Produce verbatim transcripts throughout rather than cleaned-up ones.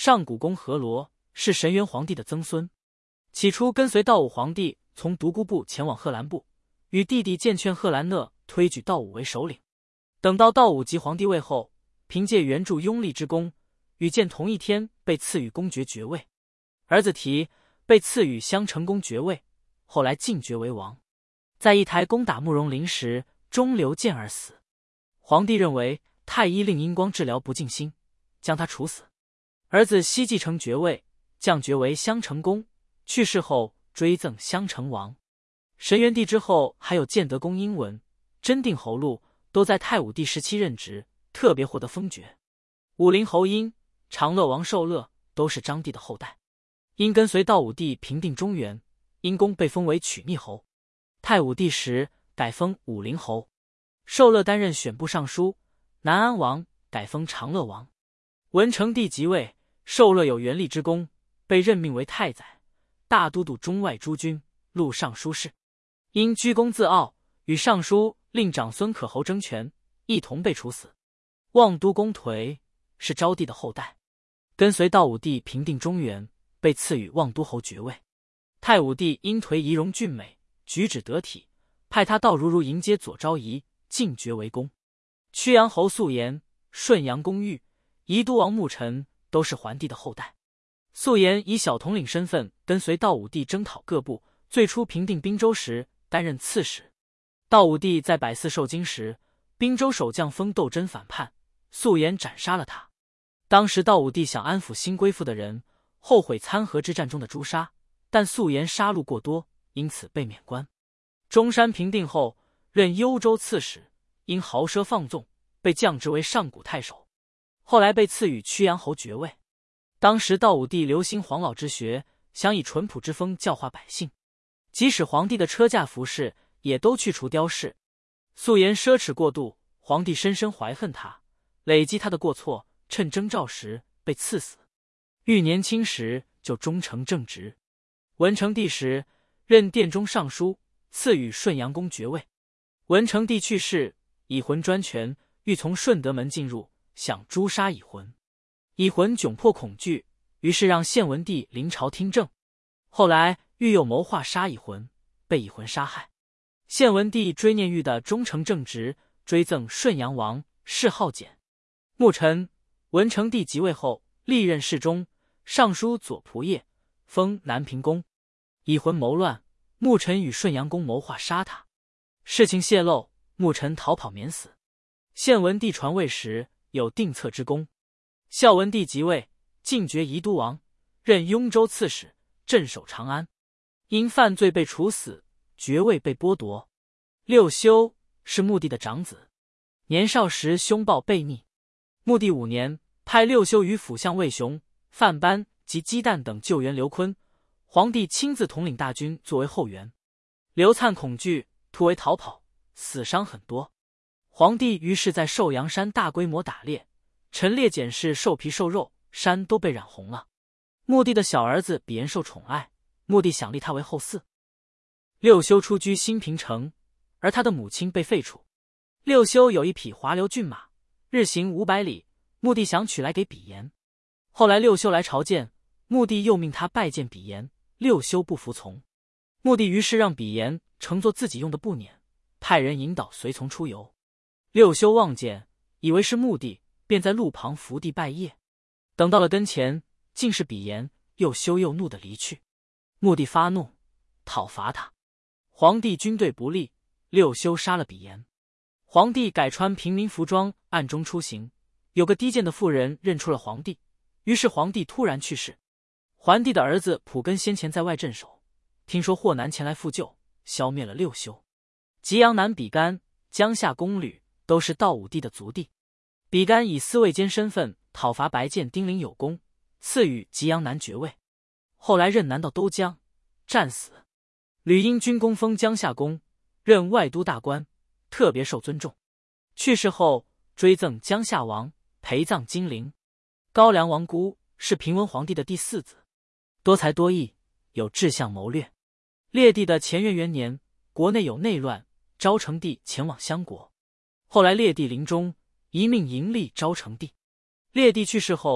上古公河罗，是神元皇帝的曾孙。起初跟随道武皇帝从独孤部前往贺兰部，与弟弟荐劝贺兰讷推举道武为首领。等到道武即皇帝位后，凭借援助拥立之功，与建同一天被赐予公爵爵位。儿子提被赐予襄成公爵位，后来进爵为王。在一台攻打慕容林时，中流箭而死。皇帝认为太医令殷光治疗不尽心，将他处死。儿子熙继承爵位，降爵为襄成公，去世后追赠襄成王。神元帝之后还有建德公殷文、真定侯禄都在太武帝时期任职，特别获得封爵。武陵侯殷、长乐王受乐都是张帝的后代。殷跟随道武帝平定中原，殷公被封为曲逆侯。太武帝时改封武陵侯。受乐担任选部尚书，南安王改封长乐王。文成帝即位，受乐有元立之功，被任命为太宰、大都督中外诸军、录尚书事。因居功自傲，与尚书令长孙可侯争权，一同被处死。望都公颓是昭帝的后代，跟随道武帝平定中原，被赐予望都侯爵位。太武帝因颓仪容俊美，举止得体，派他到如如迎接左昭仪，进爵为公。曲阳侯素颜、顺阳公玉、宜都王穆臣都是桓帝的后代。素颜以小统领身份跟随道武帝征讨各部，最初平定滨州时担任刺史。道武帝在百寺受惊时，滨州守将封斗真反叛，素颜斩杀了他。当时道武帝想安抚新归附的人，后悔参合之战中的诛杀，但素颜杀戮过多，因此被免官。中山平定后，任幽州刺史，因豪奢放纵，被降职为上古太守。后来被赐予曲阳侯爵位。当时道武帝流行黄老之学，想以淳朴之风教化百姓，即使皇帝的车驾服饰也都去除雕饰。素颜奢侈过度，皇帝深深怀恨他，累积他的过错，趁征召时被赐死。愈年轻时就终成正直。文成帝时任殿中尚书，赐予顺阳公爵位。文成帝去世，乙浑专权，欲从顺德门进入，想诛杀乙浑。乙浑窘迫恐惧，于是让献文帝临朝听政。后来欲又谋划杀乙浑，被乙浑杀害。献文帝追念玉的忠诚正直，追赠顺阳王，谥号简。穆臣文成帝即位后，历任侍中、尚书左仆射，封南平公。乙浑谋乱，穆臣与顺阳公谋划杀他。事情泄露，穆臣逃跑免死。献文帝传位时有定策之功。孝文帝即位，进爵宜都王，任雍州刺史，镇守长安。因犯罪被处死，爵位被剥夺。六修是穆帝的长子，年少时凶暴悖逆。穆帝五年，派六修与辅相魏雄、范班及姬旦等救援刘琨，皇帝亲自统领大军作为后援。刘粲恐惧，突围逃跑，死伤很多。皇帝于是在寿阳山大规模打猎，陈列检视兽皮兽肉，山都被染红了。穆帝的小儿子比延受宠爱，穆帝想立他为后嗣。六修出居新平城，而他的母亲被废除。六修有一匹滑流骏马，日行五百里，穆帝想取来给比延。后来六修来朝见，穆帝又命他拜见比延，六修不服从。穆帝于是让比延乘坐自己用的步辇，派人引导随从出游。六修望见，以为是穆帝，便在路旁伏地拜谒。等到了跟前，竟是比延，又羞又怒地离去。穆帝发怒，讨伐他。皇帝军队不利，六修杀了比延。皇帝改穿平民服装，暗中出行。有个低贱的妇人认出了皇帝，于是皇帝突然去世。桓帝的儿子普根先前在外镇守，听说霍南前来复救，消灭了六修。吉阳男比干、江夏公吕都是道武帝的族弟。比干以司卫监身份讨伐白剑丁陵有功，赐予吉阳男爵位。后来任南道都江，战死。吕因军功封江夏公，任外都大官，特别受尊重。去世后追赠江夏王，陪葬金陵。高梁王姑是平文皇帝的第四子，多才多艺，有志向谋略。列帝的乾元元年，国内有内乱，昭成帝前往相国。后来列帝临终，一命迎立昭成帝。列帝去世后，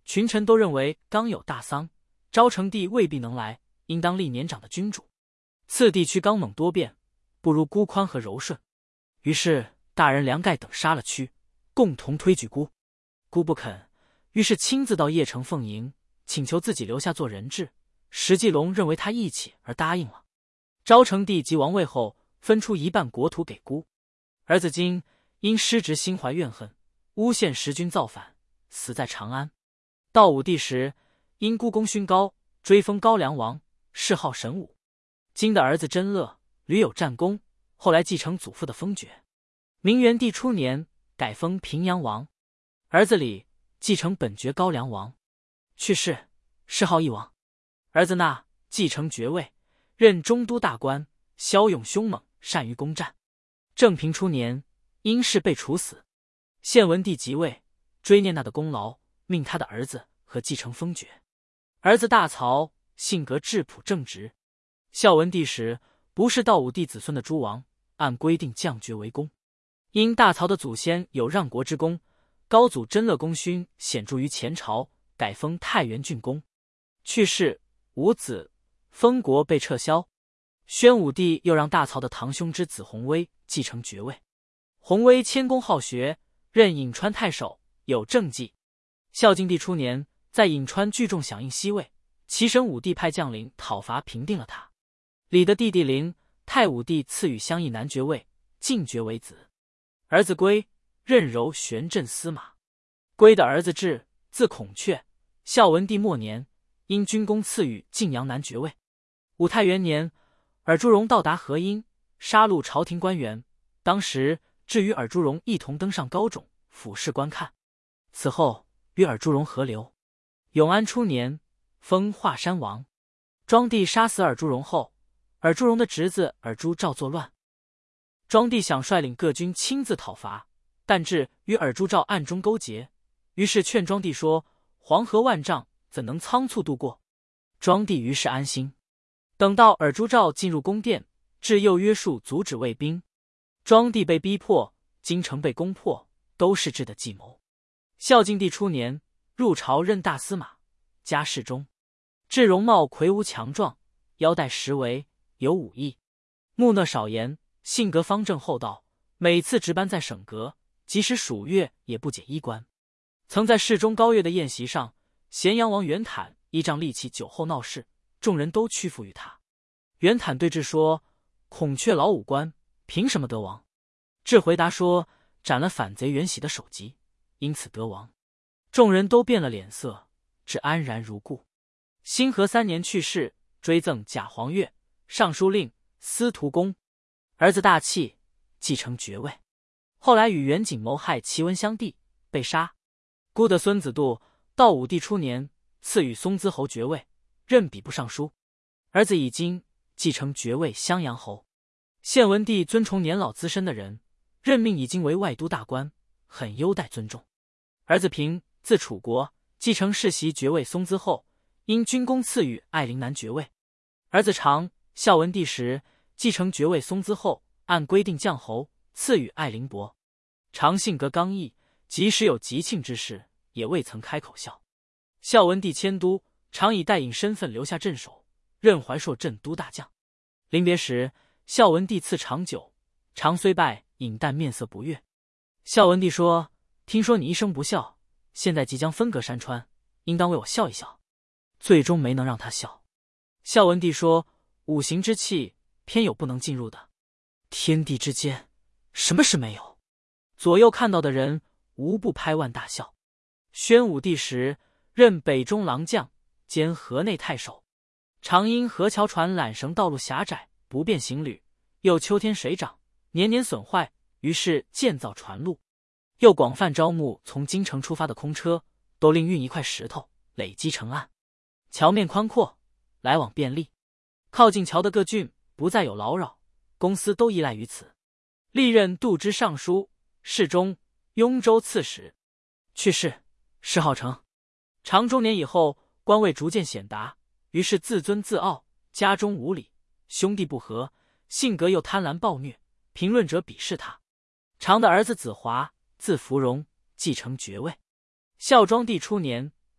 群臣都认为刚有大丧，昭成帝未必能来，应当立年长的君主。次地区刚猛多变，不如孤宽和柔顺。于是大人梁盖等杀了屈，共同推举孤。孤不肯，于是亲自到邺城奉迎，请求自己留下做人质。石继龙认为他义气而答应了。昭成帝即王位后，分出一半国土给孤。儿子金因失职心怀怨恨，诬陷时君造反，死在长安。道武帝时，因孤功勋高，追封高梁王，谥号神武。金的儿子真乐屡有战功，后来继承祖父的封爵。明元帝初年，改封平阳王。儿子李继承本爵高梁王，去世，谥号义王。儿子纳继承爵位，任中都大官，骁勇凶猛，善于攻战。正平初年，因事被处死。献文帝即位，追念纳的功劳，命他的儿子和继承封爵。儿子大曹性格质朴正直。孝文帝时，不是道武帝子孙的诸王，按规定降爵为公。因大曹的祖先有让国之功，高祖真乐功勋显著于前朝，改封太原郡公。去世，无子，封国被撤销。宣武帝又让大曹的堂兄之子弘威继承爵位。弘威谦恭好学，任颍川太守，有政绩。孝敬帝初年，在颍川聚众响应西魏，齐神武帝派将领讨伐，平定了他。李的弟弟陵，太武帝赐予襄邑男爵位，进爵为子。儿子归任柔玄镇司马。归的儿子至，字孔雀，孝文帝末年，因军功赐予晋阳男爵位。武太元年，尔朱荣到达河阴，杀戮朝廷官员，当时至与尔朱荣一同登上高冢，俯视观看。此后与尔朱荣合流。永安初年，封华山王。庄帝杀死尔朱荣后，尔朱荣的侄子尔朱兆作乱。庄帝想率领各军亲自讨伐，但至与尔朱兆暗中勾结，于是劝庄帝说：“黄河万丈，怎能仓促渡过？”庄帝于是安心。等到尔朱兆进入宫殿，至又约束阻止卫兵。庄帝被逼迫，京城被攻破，都是智的计谋。孝敬帝初年，入朝任大司马，加侍中。智容貌魁梧强壮，腰带十围，有武艺，木讷少言，性格方正厚道。每次值班在省阁，即使数月也不解衣冠。曾在侍中高岳的宴席上，咸阳王袁坦依仗戾气酒后闹事，众人都屈服于他。袁坦对智说：“孔雀老五官，凭什么得王？”智回答说：“斩了反贼袁喜的首级，因此得王。”众人都变了脸色，智安然如故。兴和三年去世，追赠假黄钺、尚书令、司徒公。儿子大器继承爵位，后来与袁景谋害齐文襄帝，被杀。孤的孙子度，道武帝初年赐予松滋侯爵位，任比部尚书。儿子乙金继承爵位襄阳侯。献文帝尊崇年老资深的人，任命乙金为外都大官，很优待尊重。儿子平自楚国，继承世袭爵位松滋后，因军功赐予爱陵男爵位。儿子长孝文帝时继承爵位松滋后，按规定降侯，赐予爱陵伯。常性格刚毅，即使有吉庆之事，也未曾开口笑。孝文帝迁都，常以代尹身份留下镇守，任怀朔镇都大将。临别时，孝文帝赐长酒，常虽拜尹，但面色不悦。孝文帝说：“听说你一生不孝，现在即将分隔山川，应当为我笑一笑。”最终没能让他笑。孝文帝说：“五行之气，偏有不能进入的。天地之间，什么事没有？”左右看到的人无不拍腕大笑。宣武帝时，任北中郎将，兼河内太守。常因河桥船缆绳道路狭窄，不便行旅，又秋天水涨，年年损坏，于是建造船路。又广泛招募从京城出发的空车，都另运一块石头，累积成岸。桥面宽阔，来往便利。靠近桥的各郡不再有劳扰，公司都依赖于此。历任度支尚书、侍中、雍州刺史。去世，谥号成。长中年以后，官位逐渐显达，于是自尊自傲，家中无礼，兄弟不和，性格又贪婪暴虐，评论者鄙视他。常的儿子子华，字芙蓉，继承爵位。孝庄帝初年，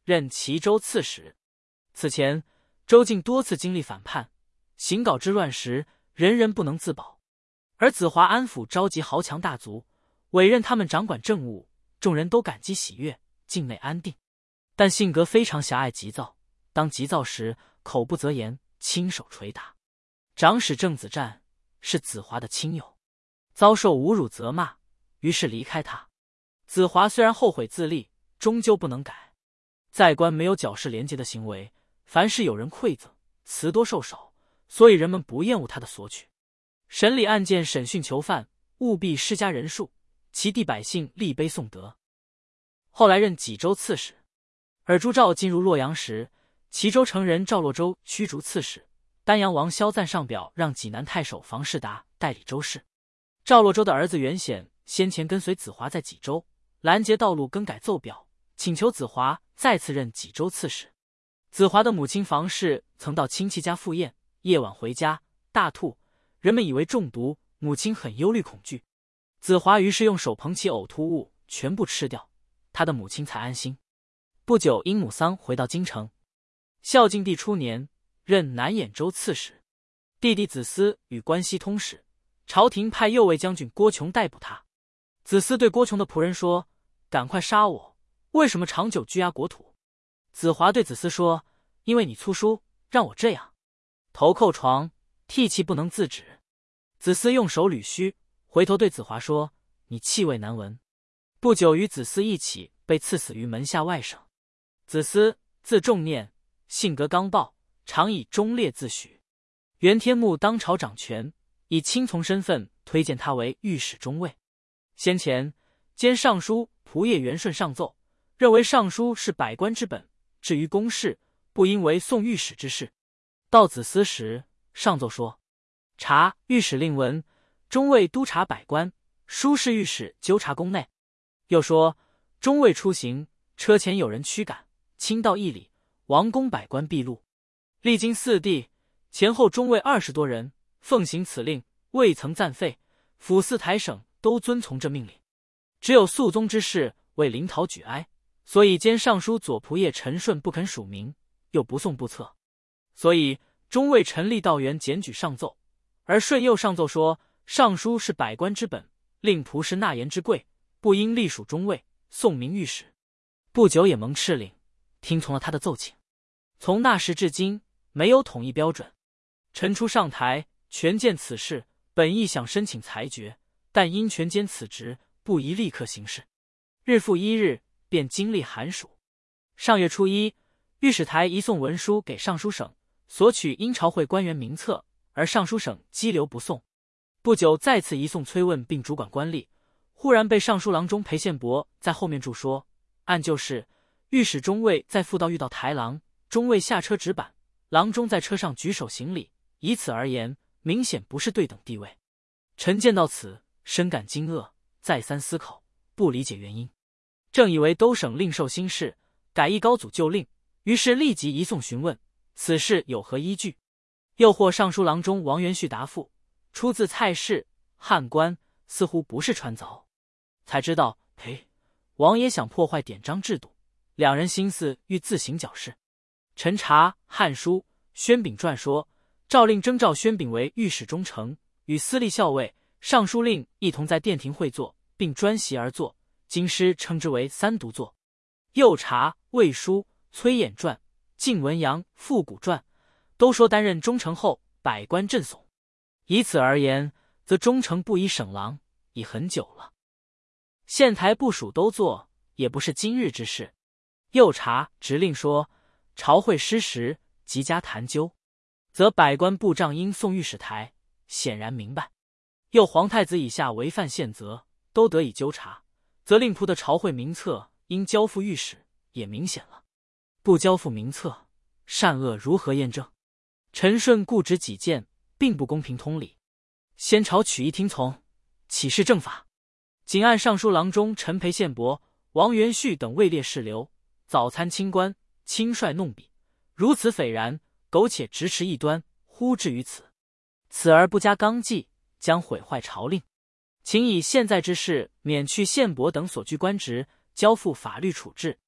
任齐州刺史。此前周敬多次经历反叛，行稿之乱时，人人不能自保。而子华安抚召集豪强大族，委任他们掌管政务，众人都感激喜悦，境内安定。但性格非常狭隘急躁，当急躁时口不择言，亲手捶打。长史郑子战是子华的亲友，遭受侮辱责骂，于是离开他。子华虽然后悔自立，终究不能改。在官没有矫饰廉洁的行为，凡是有人馈赠，辞多受少，所以人们不厌恶他的索取。审理案件审讯囚犯，务必施加人数，其地百姓立碑颂德。后来任济州刺史。尔朱兆进入洛阳时，齐州城人赵洛州驱逐刺史，丹阳王萧赞上表让济南太守房士达代理州事。赵洛州的儿子袁显先前跟随子华在济州，拦截道路更改奏表，请求子华再次任济州刺史。子华的母亲房氏曾到亲戚家赴宴，夜晚回家大吐，人们以为中毒，母亲很忧虑恐惧。子华于是用手捧起呕吐物全部吃掉，他的母亲才安心。不久因母丧回到京城。孝敬帝初年，任南兖州刺史。弟弟子思与关系通使，朝廷派右卫将军郭琼逮捕他。子思对郭琼的仆人说：“赶快杀我！为什么长久拘押国土？”子华对子思说：“因为你粗疏，让我这样。”头叩床，涕泣不能自止。子思用手捋须，回头对子华说：“你气味难闻。”不久与子思一起被赐死于门下外省。子思字仲念，性格刚暴，常以忠烈自诩。袁天穆当朝掌权，以亲从身份推荐他为御史中尉。先前兼尚书仆射袁顺上奏，认为尚书是百官之本，至于公事，不应为送御史之事。到子思时，上奏说：“察御史令文，中尉督察百官，书事御史纠察宫内。”又说：“中尉出行，车前有人驱赶，轻到一里，王公百官必录。”历经四帝，前后中尉二十多人，奉行此令，未曾暂废。府四台省都遵从这命令，只有肃宗之事为临讨举哀，所以兼尚书左仆射陈顺不肯署名，又不送簿册，所以中尉陈立道元检举上奏，而顺又上奏说：“尚书是百官之本，令仆是纳言之贵，不应隶属中尉，送名御史。”不久也蒙敕令，听从了他的奏请。从那时至今，没有统一标准。陈初上台，权鉴此事，本意想申请裁决，但因权兼此职，不宜立刻行事。日复一日，便经历寒暑。上月初一，御史台移送文书给尚书省，索取因朝会官员名册，而尚书省激留不送。不久再次移送催问并主管官吏，忽然被尚书郎中裴宪伯在后面注说：“按旧事，御史中尉在复道遇到台郎，中尉下车执板，郎中在车上举手行礼，以此而言，明显不是对等地位。”臣见到此，深感惊愕，再三思考，不理解原因。正以为都省另受新事，改议高祖旧令，于是立即移送询问此事有何依据。又获尚书郎中王元旭答复，出自蔡氏，汉官，似乎不是穿凿。才知道，嘿，王爷想破坏典章制度，两人心思欲自行矫饰。臣查《汉书》宣炳传说，诏令征召宣炳为御史中丞，与司隶校尉、尚书令一同在殿庭会坐，并专席而坐。京师称之为三独坐。又查《魏书》崔琰传、晋文阳复古传，都说担任中丞后，百官震悚。以此而言，则中丞不以省郎，已很久了。县台部署都做，也不是今日之事。又查直令说，朝会失时，即加谈究，则百官部帐应送御史台，显然明白。又皇太子以下违犯宪则，都得以纠察，则令仆的朝会名册应交付御史，也明显了。不交付名册，善恶如何验证？陈顺固执己见，并不公平通理。先朝取意听从，岂是正法？仅按尚书郎中陈培宪伯、王元旭等位列士流，早参清官，轻率弄笔，如此斐然，苟且直持异端，忽至于此。此而不加纲纪，将毁坏朝令。请以现在之事免去宪伯等所居官职，交付法律处置。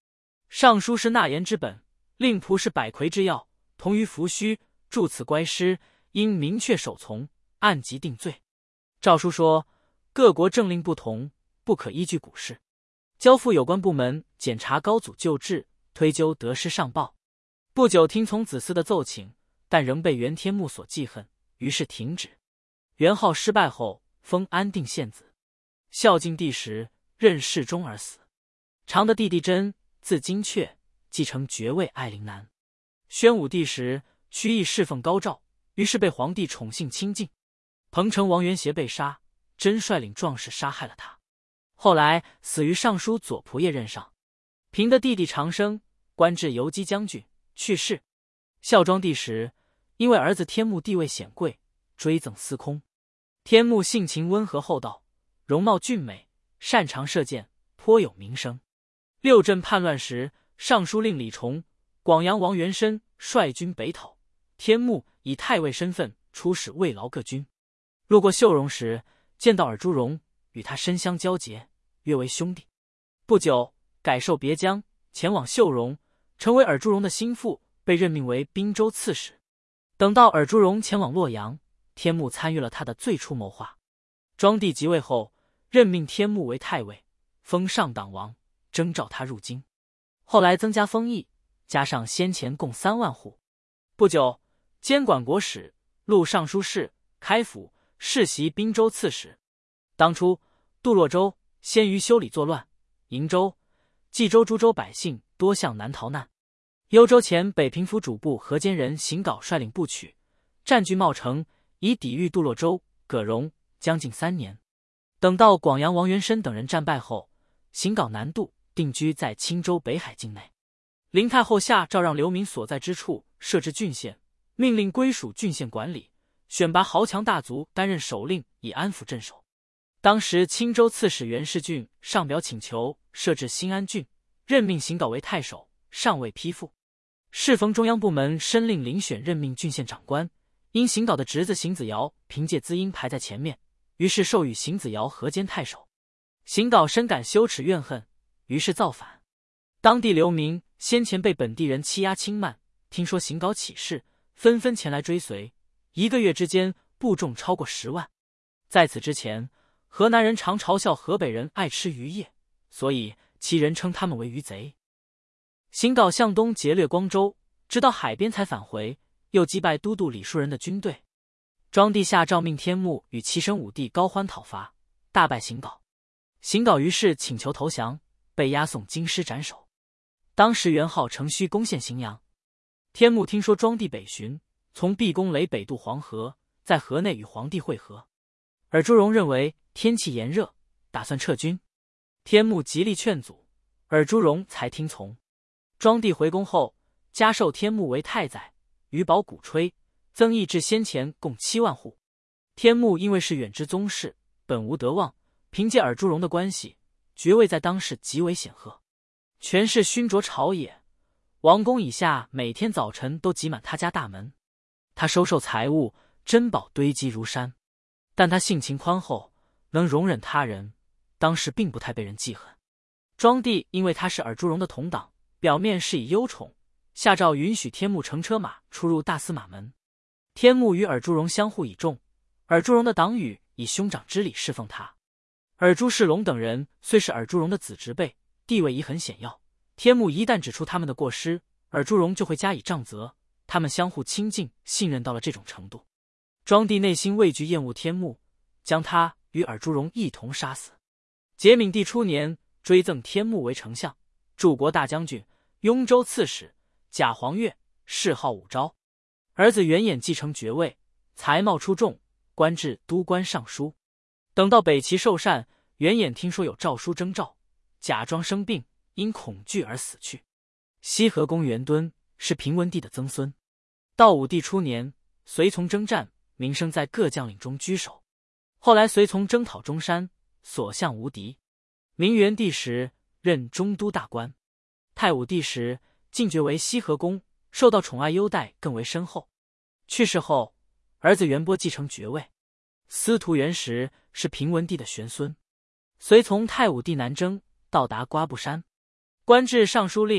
尚书是纳言之本，令仆是百魁之要，同于伏须，著此乖师，应明确守从，按级定罪。诏书说，各国政令不同，不可依据古事，交付有关部门检查高祖旧制，推究得失上报。不久听从子嗣的奏请，但仍被袁天穆所记恨，于是停止。元昊失败后，封安定县子。孝敬帝时，任侍中而死。长的弟弟真，字金阙，继承爵位爱陵男。宣武帝时，屈意侍奉高照，于是被皇帝宠幸亲近。彭城王元协被杀，真率领壮士杀害了他，后来死于尚书左仆射任上。平的弟弟长生，官至游击将军，去世。孝庄帝时，因为儿子天穆地位显贵，追赠司空。天穆性情温和厚道，容貌俊美，擅长射箭，颇有名声。六镇叛乱时，尚书令李崇、广阳王元申率军北讨，天穆以太尉身份出使慰劳各军。路过秀容时，见到尔朱荣，与他深相交结，约为兄弟。不久，改授别将，前往秀容，成为尔朱荣的心腹，被任命为滨州刺史。等到尔朱荣前往洛阳，天穆参与了他的最初谋划。庄帝即位后，任命天穆为太尉，封上党王，征召他入京。后来增加封邑，加上先前共三万户。不久，监管国史、录尚书事、开府，世袭滨州刺史。当初杜洛州先于修理作乱，瀛州、冀州诸州百姓多向南逃难。幽州前北平府主簿河间人邢镐率领部曲，占据茂城，以抵御杜洛州、葛荣，将近三年。等到广阳王元申等人战败后，邢镐南渡，定居在青州北海境内。林太后下诏让流民所在之处设置郡县，命令归属郡县管理，选拔豪强大族担任首令，以安抚镇守。当时青州刺史袁世俊上表请求设置新安郡，任命邢镐为太守，尚未批复。适逢中央部门申令遴选任命郡县长官，因邢镐的侄子邢子尧凭借资因排在前面，于是授予邢子尧河间太守。邢镐深感羞耻怨恨，于是造反。当地流民先前被本地人欺压轻慢，听说邢镐起事，纷纷前来追随，一个月之间部众超过十万。在此之前，河南人常嘲笑河北人爱吃渔业，所以其人称他们为渔贼。邢镐向东劫掠光州，直到海边才返回，又击败都督李树人的军队。庄帝下诏命天穆与齐神武帝高欢讨伐，大败邢镐。邢镐于是请求投降，被押送京师斩首。当时元昊乘虚攻陷荥阳，天穆听说庄帝北巡，从毕公垒北渡黄河，在河内与皇帝会合。尔朱荣认为天气炎热，打算撤军。天穆极力劝阻，尔朱荣才听从。庄帝回宫后，加授天穆为太宰，余保鼓吹，增邑至先前共七万户。天穆因为是远支宗室，本无德望，凭借尔朱荣的关系，爵位在当时极为显赫，权势熏灼朝野。王宫以下每天早晨都挤满他家大门，他收受财物珍宝堆积如山。但他性情宽厚，能容忍他人，当时并不太被人记恨。庄帝因为他是尔朱荣的同党，表面是以优宠，下诏允许天穆乘车马出入大司马门。天穆与尔朱荣相互倚重，尔朱荣的党羽以兄长之礼侍奉他。尔朱世龙等人虽是尔朱荣的子侄辈，地位已很显要，天穆一旦指出他们的过失，尔朱荣就会加以杖责，他们相互亲近信任到了这种程度。庄帝内心畏惧厌恶天穆，将他与尔朱荣一同杀死。节闵帝初年，追赠天穆为丞相、柱国大将军、雍州刺史，假黄钺，谥号武昭。儿子元衍继承爵位，才貌出众，官至都官尚书。等到北齐受禅，元衍听说有诏书征召，假装生病，因恐惧而死去。西河公元敦是平文帝的曾孙。道武帝初年，随从征战，名声在各将领中居首。后来随从征讨中山，所向无敌。明元帝时任中都大官。太武帝时晋爵为西河公，受到宠爱优待更为深厚。去世后，儿子元波继承爵位。司徒元时是平文帝的玄孙，随从太武帝南征，到达瓜布山，官至尚书令，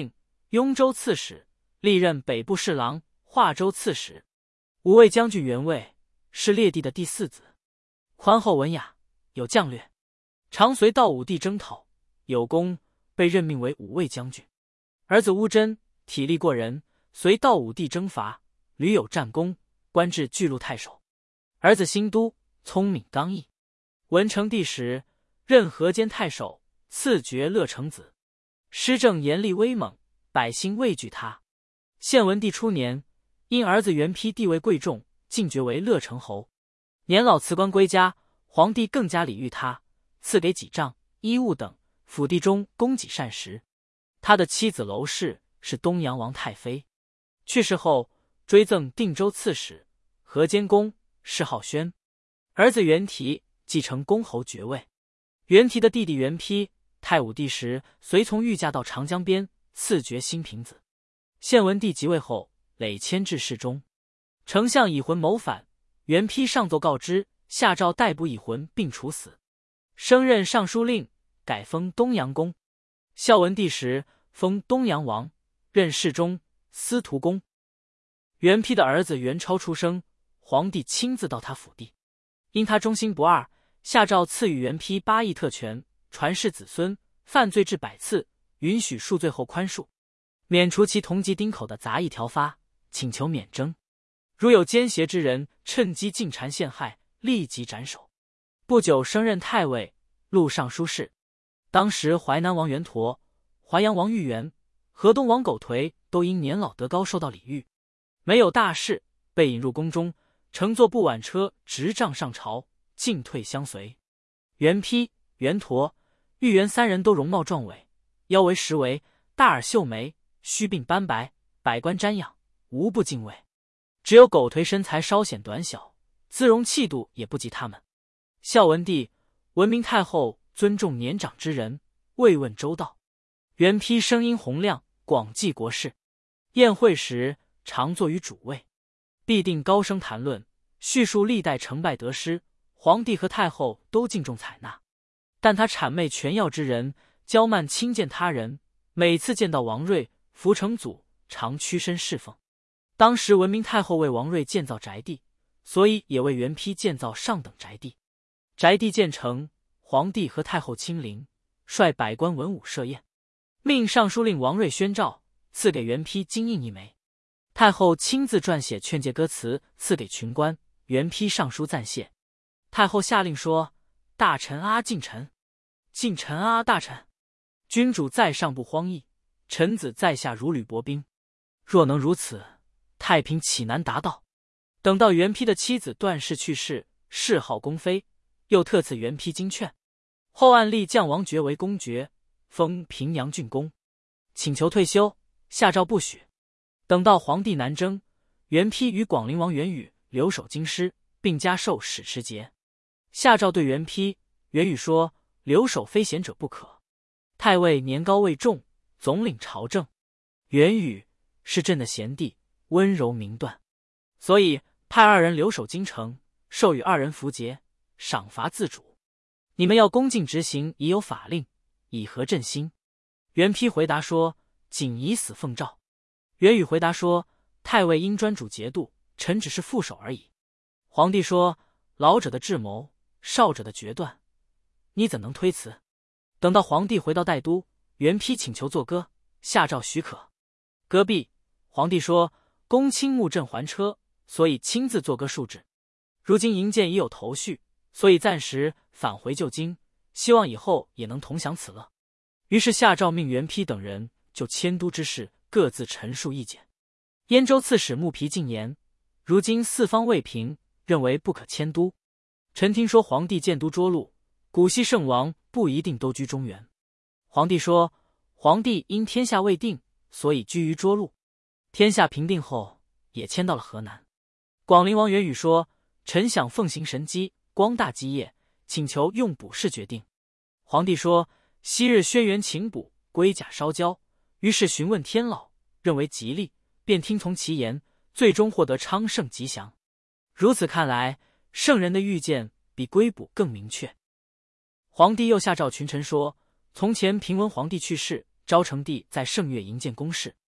雍州刺史，历任北部侍郎、华州刺史。五位将军原位，是列帝的第四子，宽厚文雅，有将略，常随道武帝征讨，有功，被任命为五位将军。儿子乌珍体力过人，随道武帝征伐，屡有战功，官至巨鹿太守。儿子辛都聪明刚毅，文成帝时任河间太守，赐爵乐成子。施政严厉威猛，百姓畏惧他。献文帝初年，因儿子元丕地位贵重，进爵为乐成侯。年老辞官归家，皇帝更加礼遇他，赐给几帐、衣物等，府地中供给膳食。他的妻子娄氏是东阳王太妃，去世后追赠定州刺史、河间公，谥号宣。儿子元提继承公侯爵位。元提的弟弟元丕，太武帝时随从御驾到长江边，赐爵新平子。献文帝即位后，累迁至侍中。丞相以浑谋反，元丕上奏告知，下诏逮捕以浑并处死。升任尚书令，改封东阳公。孝文帝时封东阳王，任侍中、司徒公。元丕的儿子元超出生，皇帝亲自到他府邸，因他忠心不二，下诏赐予元丕八亿特权，传世子孙，犯罪至百次，允许数罪后宽恕，免除其同级丁口的杂役条发，请求免征。如有奸邪之人趁机进谗陷害，立即斩首。不久升任太尉、录尚书事。当时淮南王元佗、淮阳王豫园、河东王苟颓都因年老德高受到礼遇，没有大事，被引入宫中，乘坐布挽车执杖上朝，进退相随。元丕、元佗、豫园三人都容貌壮伟，腰围十围，大耳秀眉，须鬓斑白，百官瞻仰，无不敬畏。只有苟颓身材稍显短小，姿容气度也不及他们。孝文帝闻明太后尊重年长之人，慰问周到。元丕声音洪亮，广记国事。宴会时常坐于主位，必定高声谈论，叙述历代成败得失，皇帝和太后都敬重采纳。但他谄媚权要之人，骄慢轻贱他人，每次见到王睿、福成祖，常屈身侍奉。当时文明太后为王睿建造宅地，所以也为元丕建造上等宅地。宅地建成，皇帝和太后亲临，率百官文武设宴，命尚书令王睿宣诏，赐给元丕金印一枚。太后亲自撰写劝诫歌词，赐给群官。元丕上书赞谢。太后下令说：“大臣阿近臣，近臣阿大臣。君主在上不荒逸，臣子在下如履薄冰。若能如此，太平岂难达到？”等到元丕的妻子段氏去世，谥号宫妃，又特赐元丕金券。后按立将王爵为公爵，封平阳郡公，请求退休，下诏不许。等到皇帝南征，元丕与广陵王元宇留守京师，并加授史持节。下诏对元丕、元宇说：“留守非贤者不可。太尉年高位重，总领朝政。元宇是朕的贤弟，温柔明断，所以派二人留守京城，授予二人符节，赏罚自主。你们要恭敬执行已有法令，以和朕心。”元丕回答说：“谨以死奉诏。”元宇回答说：“太尉应专主节度，臣只是副手而已。”皇帝说：“老者的智谋，少者的决断，你怎能推辞？”等到皇帝回到代都，元丕请求作歌，下诏许可。歌毕，皇帝说：“公亲慕朕还车，所以亲自作歌述之。如今营建已有头绪，所以暂时返回旧京，希望以后也能同享此乐。”于是下诏命元丕等人就迁都之事各自陈述意见。燕州刺史穆皮进言：“如今四方未平，认为不可迁都。臣听说皇帝建都涿鹿，古稀圣王不一定都居中原。”皇帝说：“皇帝因天下未定，所以居于涿鹿。天下平定后，也迁到了河南。”广陵王元宇说：“臣想奉行神机，光大基业，请求用卜筮决定。”皇帝说：“昔日轩辕请卜，龟甲烧焦，于是询问天老，认为吉利，便听从其言，最终获得昌盛吉祥。如此看来，圣人的预见比龟卜更明确。”皇帝又下诏群臣说：“从前平文皇帝去世，昭成帝在圣岳营建宫室，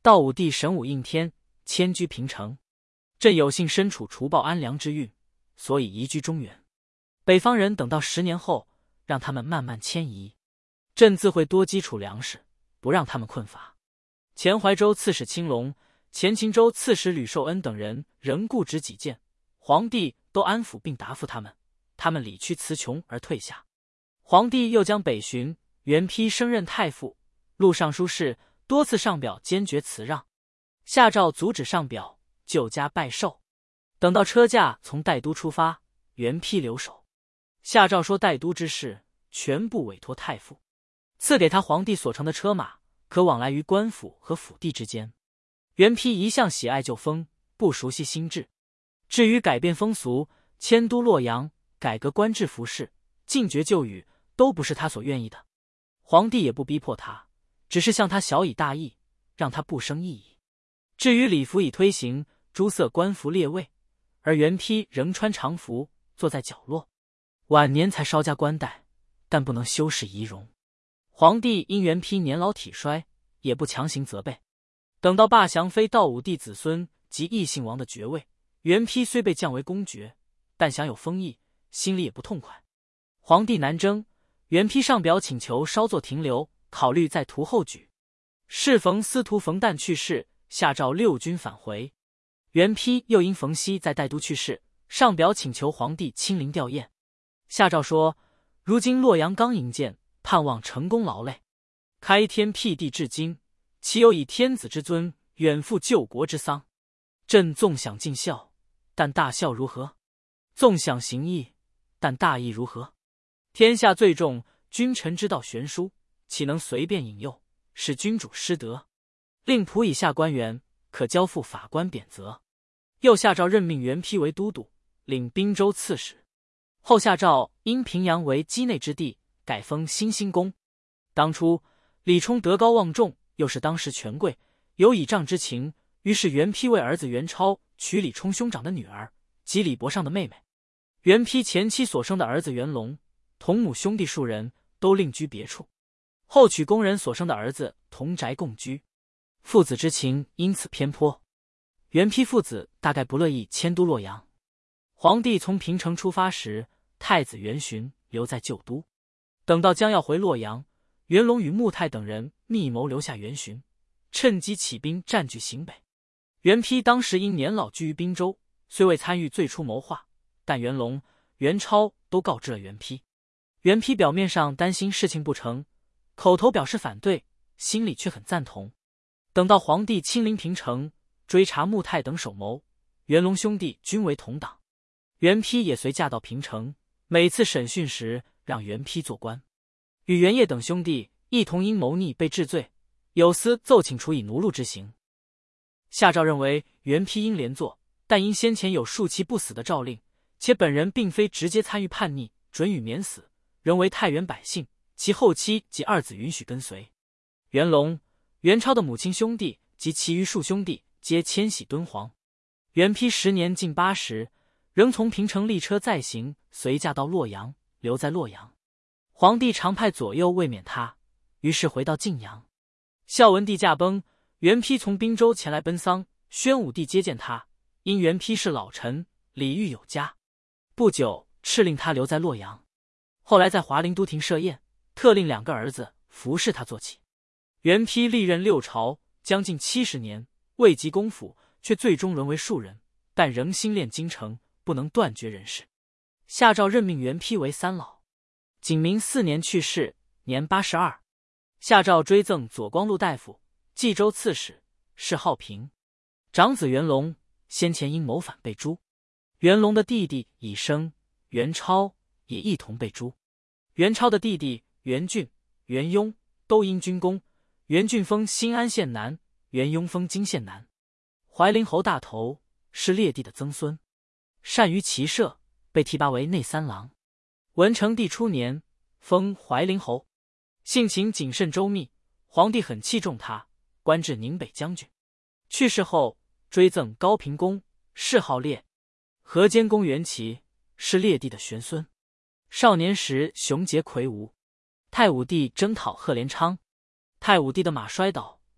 道武帝神武应天，迁居平城。朕有幸身处除暴安良之运，所以移居中原。北方人等到十年后，让他们慢慢迁移。朕自会多基础粮食，不让他们困乏。前怀州刺史青龙、前秦州刺史吕寿恩等人仍固执己见，皇帝都安抚并答复他们，他们理屈词穷而退下。皇帝又将北巡、元丕升任太傅、录尚书事，多次上表坚决辞让，下诏阻止上表，就加拜寿。等到车驾从代都出发，元丕留守，下诏说代都之事全部委托太傅，赐给他皇帝所乘的车马，可往来于官府和府地之间。元丕一向喜爱旧风，不熟悉新制。至于改变风俗、迁都洛阳、改革官制服饰、禁绝旧语，都不是他所愿意的。皇帝也不逼迫他，只是向他晓以大义，让他不生异议。至于礼服已推行，诸色官服列位，而元丕仍穿常服，坐在角落。晚年才稍加冠带，但不能修饰仪容。皇帝因元丕年老体衰，也不强行责备。等到罢降非道武帝子孙及异姓王的爵位，元丕虽被降为公爵，但享有封邑，心里也不痛快。皇帝南征，元丕上表请求稍作停留，考虑再图后举。适逢司徒冯诞去世，下诏六军返回。元丕又因冯熙在代都去世，上表请求皇帝亲临吊唁。下诏说：如今洛阳刚营建，盼望成功劳累，开天辟地至今，岂有以天子之尊远赴救国之丧？朕纵享尽孝，但大孝如何？纵享行义，但大义如何？天下最重君臣之道悬殊，岂能随便引诱，使君主失德？令仆以下官员可交付法官贬责。又下诏任命元丕为都督，领滨州刺史。后下诏因平阳为畿内之地，改封新兴公。当初李冲德高望重，又是当时权贵，有倚仗之情，于是元丕为儿子元超娶李冲兄长的女儿，即李伯尚的妹妹。元丕前妻所生的儿子元龙，同母兄弟数人都另居别处，后娶宫人所生的儿子同宅共居，父子之情因此偏颇。元丕父子大概不乐意迁都洛阳。皇帝从平城出发时，太子元询留在旧都。等到将要回洛阳，元龙与穆泰等人密谋留下元询，趁机起兵占据行北。元丕当时因年老居于滨州，虽未参与最初谋划，但元龙、元超都告知了元丕。元丕表面上担心事情不成，口头表示反对，心里却很赞同。等到皇帝亲临平城，追查穆泰等首谋，元龙兄弟均为同党。元丕也随驾到平城，每次审讯时让元丕做官，与元业等兄弟一同因谋逆被治罪，有司奏请处以奴禄之刑。下诏认为元丕应连坐，但因先前有恕其不死的诏令，且本人并非直接参与叛逆，准予免死，仍为太原百姓，其后妻及二子允许跟随。元龙、元超的母亲兄弟及其余数兄弟皆迁徙敦煌。元丕时年近八十，仍从平城立车再行，随驾到洛阳，留在洛阳。皇帝常派左右慰勉他，于是回到晋阳。孝文帝驾崩，元丕从滨州前来奔丧，宣武帝接见他，因元丕是老臣，礼遇有加，不久敕令他留在洛阳。后来在华陵都亭设宴，特令两个儿子服侍他做起。元丕历任六朝将近七十年，位极公府，却最终沦为庶人，但仍心恋京城，不能断绝人世。下诏任命元丕为三老。景明四年去世，年八十二。下诏追赠左光禄大夫、冀州刺史，谥浩平。长子元龙先前因谋反被诛，元龙的弟弟乙生、元超也一同被诛。元超的弟弟元俊、元雍都因军功，元俊封新安县男，元雍封金县男。怀陵侯大头是列帝的曾孙，善于骑射，被提拔为内三郎。文成帝初年封怀陵侯，性情谨慎周密，皇帝很器重他，官至宁北将军。去世后追赠高平公，谥号烈。河间公元齐是列帝的玄孙，少年时雄杰魁梧。太武帝征讨贺连昌，太武帝的马摔倒，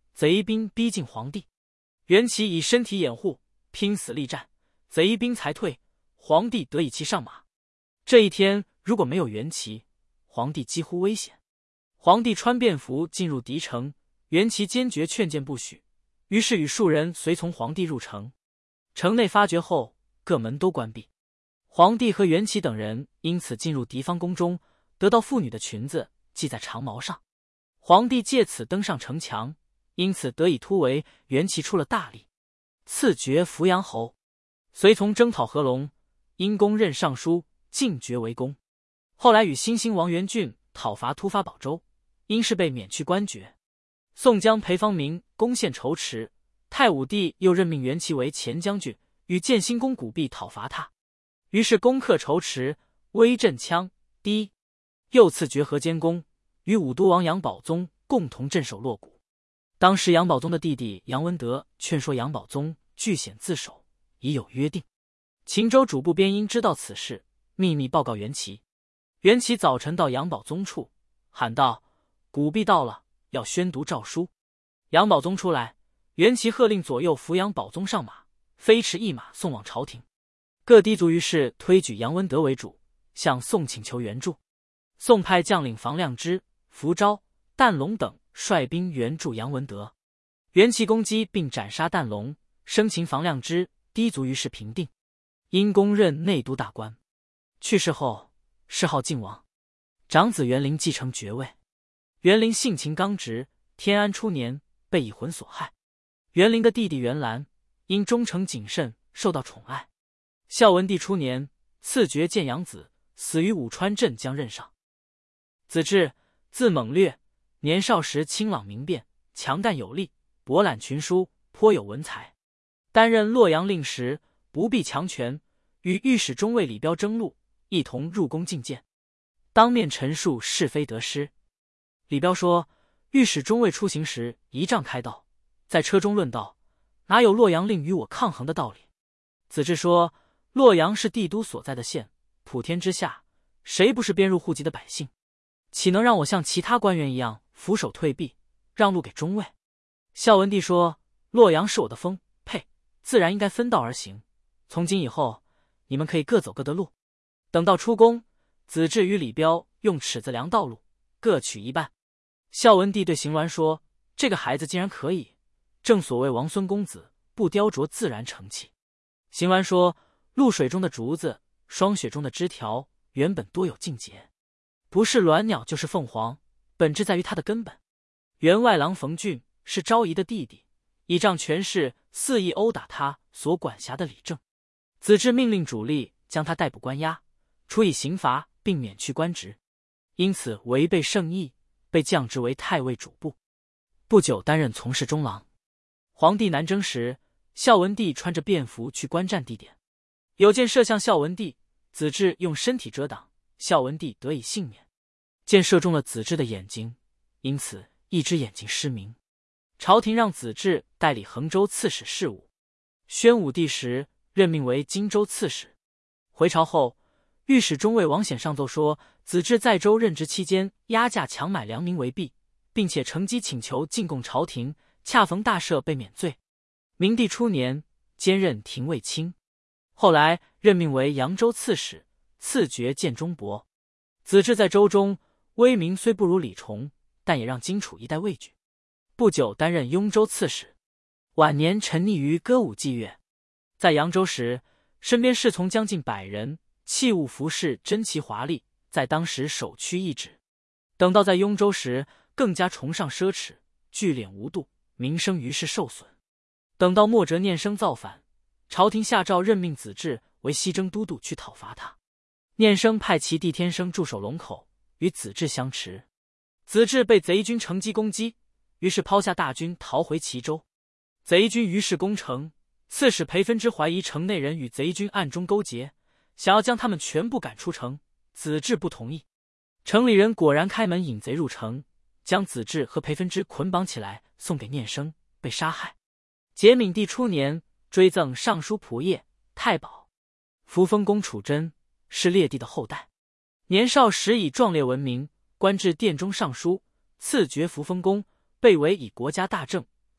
贼兵逼近皇帝，袁齐以身体掩护，拼死力战，贼兵才退，皇帝得以骑上马。这一天如果没有袁齐，皇帝几乎危险。皇帝穿便服进入敌城，袁齐坚决劝谏不许，于是与数人随从皇帝入城。城内发觉后，各门都关闭。皇帝和袁齐等人因此进入敌方宫中，得到妇女的裙子系在长矛上。皇帝借此登上城墙，因此得以突围。袁齐出了大力，赐爵扶阳侯，随从征讨何龙，因公任尚书，进爵为公。后来与新兴王元俊讨伐突发宝州，因事被免去官爵。宋江裴方明攻陷仇池，太武帝又任命袁齐为前将军，与建兴公古弼讨伐他。于是攻克仇池，威震羌氐，又赐爵河间公，与武都王杨宝宗共同镇守洛谷。当时杨宝宗的弟弟杨文德劝说杨宝宗据险自守，已有约定。秦州主簿边殷知道此事，秘密报告袁齐。袁齐早晨到杨宝宗处，喊道：“古弼到了，要宣读诏书。”杨宝宗出来，袁齐喝令左右扶杨宝宗上马，飞驰一马送往朝廷。各氐族于是推举杨文德为主，向宋请求援助。宋派将领房亮之、符昭、淡龙等率兵援助杨文德。袁齐攻击并斩杀淡龙，生擒房亮之，氐族于是平定。因公任内都大官，去世后谥号靖王，长子袁龄继承爵位。袁龄性情刚直，天安初年被蚁魂所害。袁龄的弟弟袁兰因忠诚谨慎，受到宠爱。孝文帝初年赐爵建阳子，死于武川镇江任上。子至，字猛略，年少时清朗明辨，强干有力，博览群书，颇有文才。担任洛阳令时，不避强权，与御史中尉李彪争路，一同入宫觐见，当面陈述是非得失。李彪说，御史中尉出行时一仗开道，在车中论道，哪有洛阳令与我抗衡的道理？子至说，洛阳是帝都所在的县，普天之下，谁不是编入户籍的百姓？岂能让我像其他官员一样俯首退避，让路给中尉？孝文帝说，洛阳是我的封配，自然应该分道而行。从今以后，你们可以各走各的路。等到出宫，子至与李彪用尺子量道路，各取一半。孝文帝对邢鸾说，这个孩子竟然可以，正所谓王孙公子，不雕琢自然成器。邢鸾说，露水中的竹子，霜雪中的枝条，原本多有境界，不是鸾鸟就是凤凰，本质在于它的根本。员外郎冯俊是昭仪的弟弟，倚仗权势肆意殴打他所管辖的理政。子至命令主力将他逮捕关押，处以刑罚，并免去官职，因此违背圣意，被降职为太尉主簿。不久担任从事中郎。皇帝南征时，孝文帝穿着便服去观战地点，有箭射向孝文帝，子至用身体遮挡，孝文帝得以幸免。箭射中了子至的眼睛，因此一只眼睛失明。朝廷让子至代理衡州刺史事务。宣武帝时任命为荆州刺史。回朝后，御史中尉王显上奏说，子至在州任职期间压价强买良民为币，并且乘机请求进贡朝廷，恰逢大赦被免罪。明帝初年兼任廷尉卿，后来任命为扬州刺史，赐爵建中伯。子至在州中威名虽不如李崇，但也让荆楚一带畏惧。不久担任雍州刺史，晚年沉溺于歌舞伎乐。在扬州时，身边侍从将近百人，器物服饰珍奇华丽，在当时首屈一指。等到在雍州时，更加崇尚奢侈，聚敛无度，名声于是受损。等到墨哲念生造反，朝廷下诏任命子至为西征都督，去讨伐他。念生派其弟天生驻守龙口，与子至相持。子至被贼军乘机攻击，于是抛下大军逃回齐州。贼军于是攻城，刺史裴分之怀疑城内人与贼军暗中勾结，想要将他们全部赶出城。子至不同意，城里人果然开门引贼入城，将子至和裴分之捆绑起来，送给念生，被杀害。节闵帝初年追赠尚书仆射、太保。扶风公楚真是列帝的后代，年少时以壮烈闻名，官至殿中尚书，赐爵扶风公，被委以国家大政，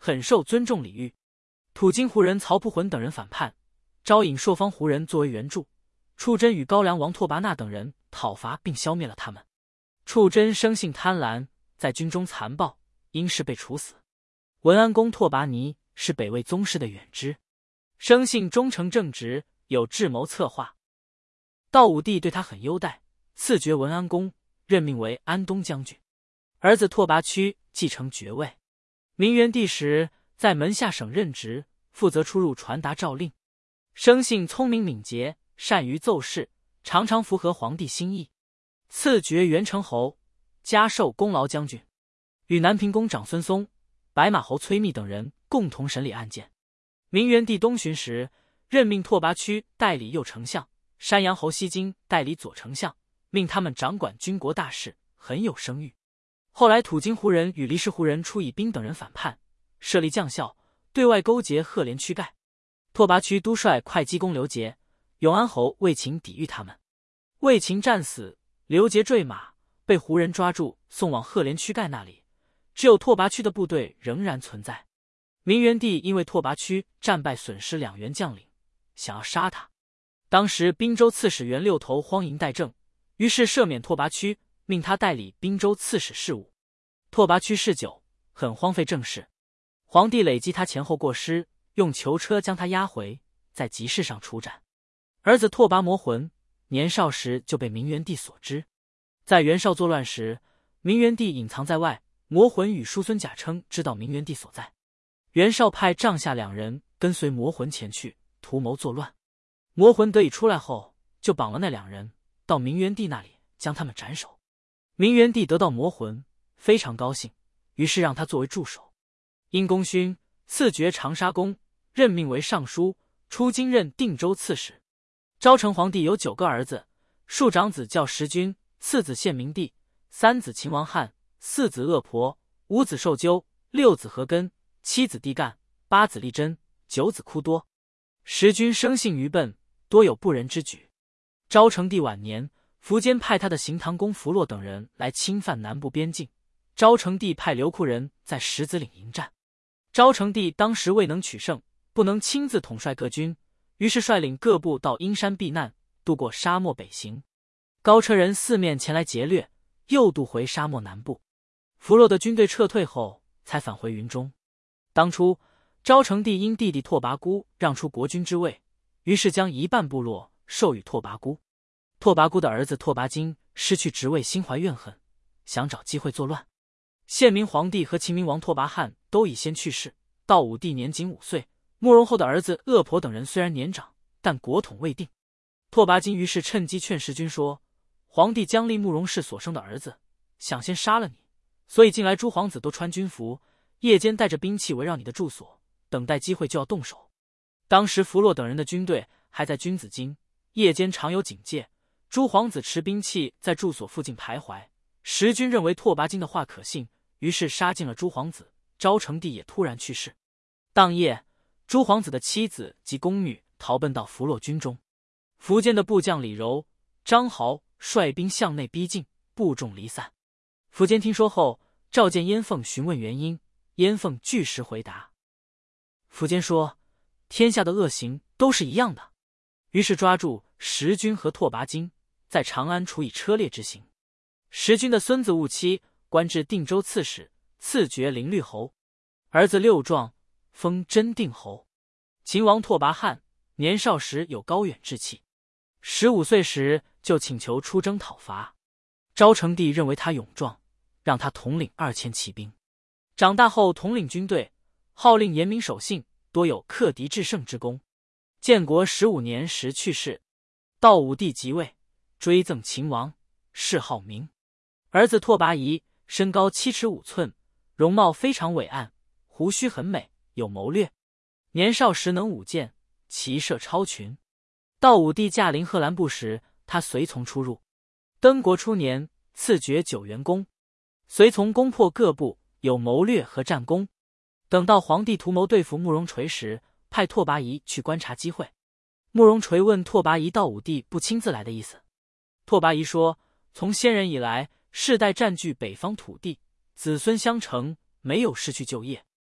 很受尊重礼遇。土津胡人曹蒲浑等人反叛，招引朔方胡人作为援助。处真与高梁王拓跋那等人讨伐并消灭了他们。处真生性贪婪，在军中残暴，因事被处死。文安公拓跋尼是北魏宗室的远支，生性忠诚正直，有智谋策划。道武帝对他很优待，赐爵文安公，任命为安东将军。儿子拓跋屈继承爵位。明元帝时在门下省任职，负责出入传达诏令。生性聪明敏捷，善于奏事，常常符合皇帝心意。赐爵元成侯，加授功劳将军，与南平公长孙松、白马侯崔密等人共同审理案件。明元帝东巡时，任命拓跋屈代理右丞相，山阳侯西京代理左丞相，命他们掌管军国大事，很有声誉。后来土津胡人与黎氏胡人出以兵等人反叛，设立将校，对外勾结赫连屈盖。拓跋屈督率会稽公刘杰、永安侯魏秦抵御他们。魏秦战死，刘杰坠马，被胡人抓住，送往赫连屈盖那里。只有拓跋屈的部队仍然存在。明元帝因为拓跋屈战败损失两员将领，想要杀他。当时滨州刺史袁六头荒淫待政，于是赦免拓跋屈，命他代理滨州刺史事务。拓跋屈嗜酒，很荒废政事。皇帝累积他前后过失，用囚车将他押回，在集市上处斩。儿子拓跋摩浑年少时就被明元帝所知。在袁绍作乱时，明元帝隐藏在外，摩浑与叔孙贾称知道明元帝所在。袁绍派帐下两人跟随摩浑前去，图谋作乱。摩浑得以出来后，就绑了那两人，到明元帝那里将他们斩首。明元帝得到摩浑，非常高兴，于是让他作为助手。因功勋，赐爵长沙公，任命为尚书，出京任定州刺史。昭成皇帝有九个儿子，庶长子叫石君，次子献明帝，三子秦王汉，四子恶婆，五子受纠，六子何根，七子帝干，八子利贞，九子哭多。石君生性愚笨，多有不仁之举。昭成帝晚年，苻坚派他的行唐公弗洛等人来侵犯南部边境，昭成帝派刘库人在石子岭迎战。昭成帝当时未能取胜，不能亲自统帅各军，于是率领各部到阴山避难，渡过沙漠北行。高车人四面前来劫掠，又渡回沙漠南部。弗洛的军队撤退后，才返回云中。当初昭成帝因弟弟拓跋孤让出国君之位，于是将一半部落授予拓跋孤。拓跋孤的儿子拓跋金失去职位，心怀怨恨，想找机会作乱。献明皇帝和秦明王拓跋翰都已先去世，道武帝年仅五岁，慕容后的儿子恶婆等人虽然年长，但国统未定。拓跋金于是趁机劝石君说，皇帝将立慕容氏所生的儿子，想先杀了你，所以近来诸皇子都穿军服，夜间带着兵器围绕你的住所，等待机会就要动手。当时弗洛等人的军队还在君子津，夜间常有警戒，诸皇子持兵器在住所附近徘徊。石君认为拓跋金的话可信，于是杀尽了诸皇子。昭成帝也突然去世。当夜，诸皇子的妻子及宫女逃奔到弗洛军中。苻坚的部将李柔、张豪率兵向内逼近，部众离散。苻坚听说后，召见燕凤询问原因，燕凤据实回答。苻坚说，天下的恶行都是一样的，于是抓住石君和拓跋金，在长安处以车裂之刑。石君的孙子兀妻官至定州刺史，赐爵灵律侯，儿子六壮封真定侯。秦王拓跋翰年少时有高远志气，十五岁时就请求出征讨伐。昭成帝认为他勇壮，让他统领二千骑兵。长大后统领军队，号令严明守信，多有克敌制胜之功。建国十五年时去世。道武帝即位，追赠秦王，谥号明。儿子拓跋仪身高七尺五寸，容貌非常伟岸，胡须很美，有谋略。年少时能舞剑，骑射超群。道武帝驾临贺兰部时，他随从出入。登国初年，赐爵九原公。随从攻破各部，有谋略和战功。等到皇帝图谋对付慕容垂时，派拓跋仪去观察机会。慕容垂问拓跋仪道武帝不亲自来的意思。拓跋仪说，从先人以来，世代占据北方土地，子孙相承，没有失去就业。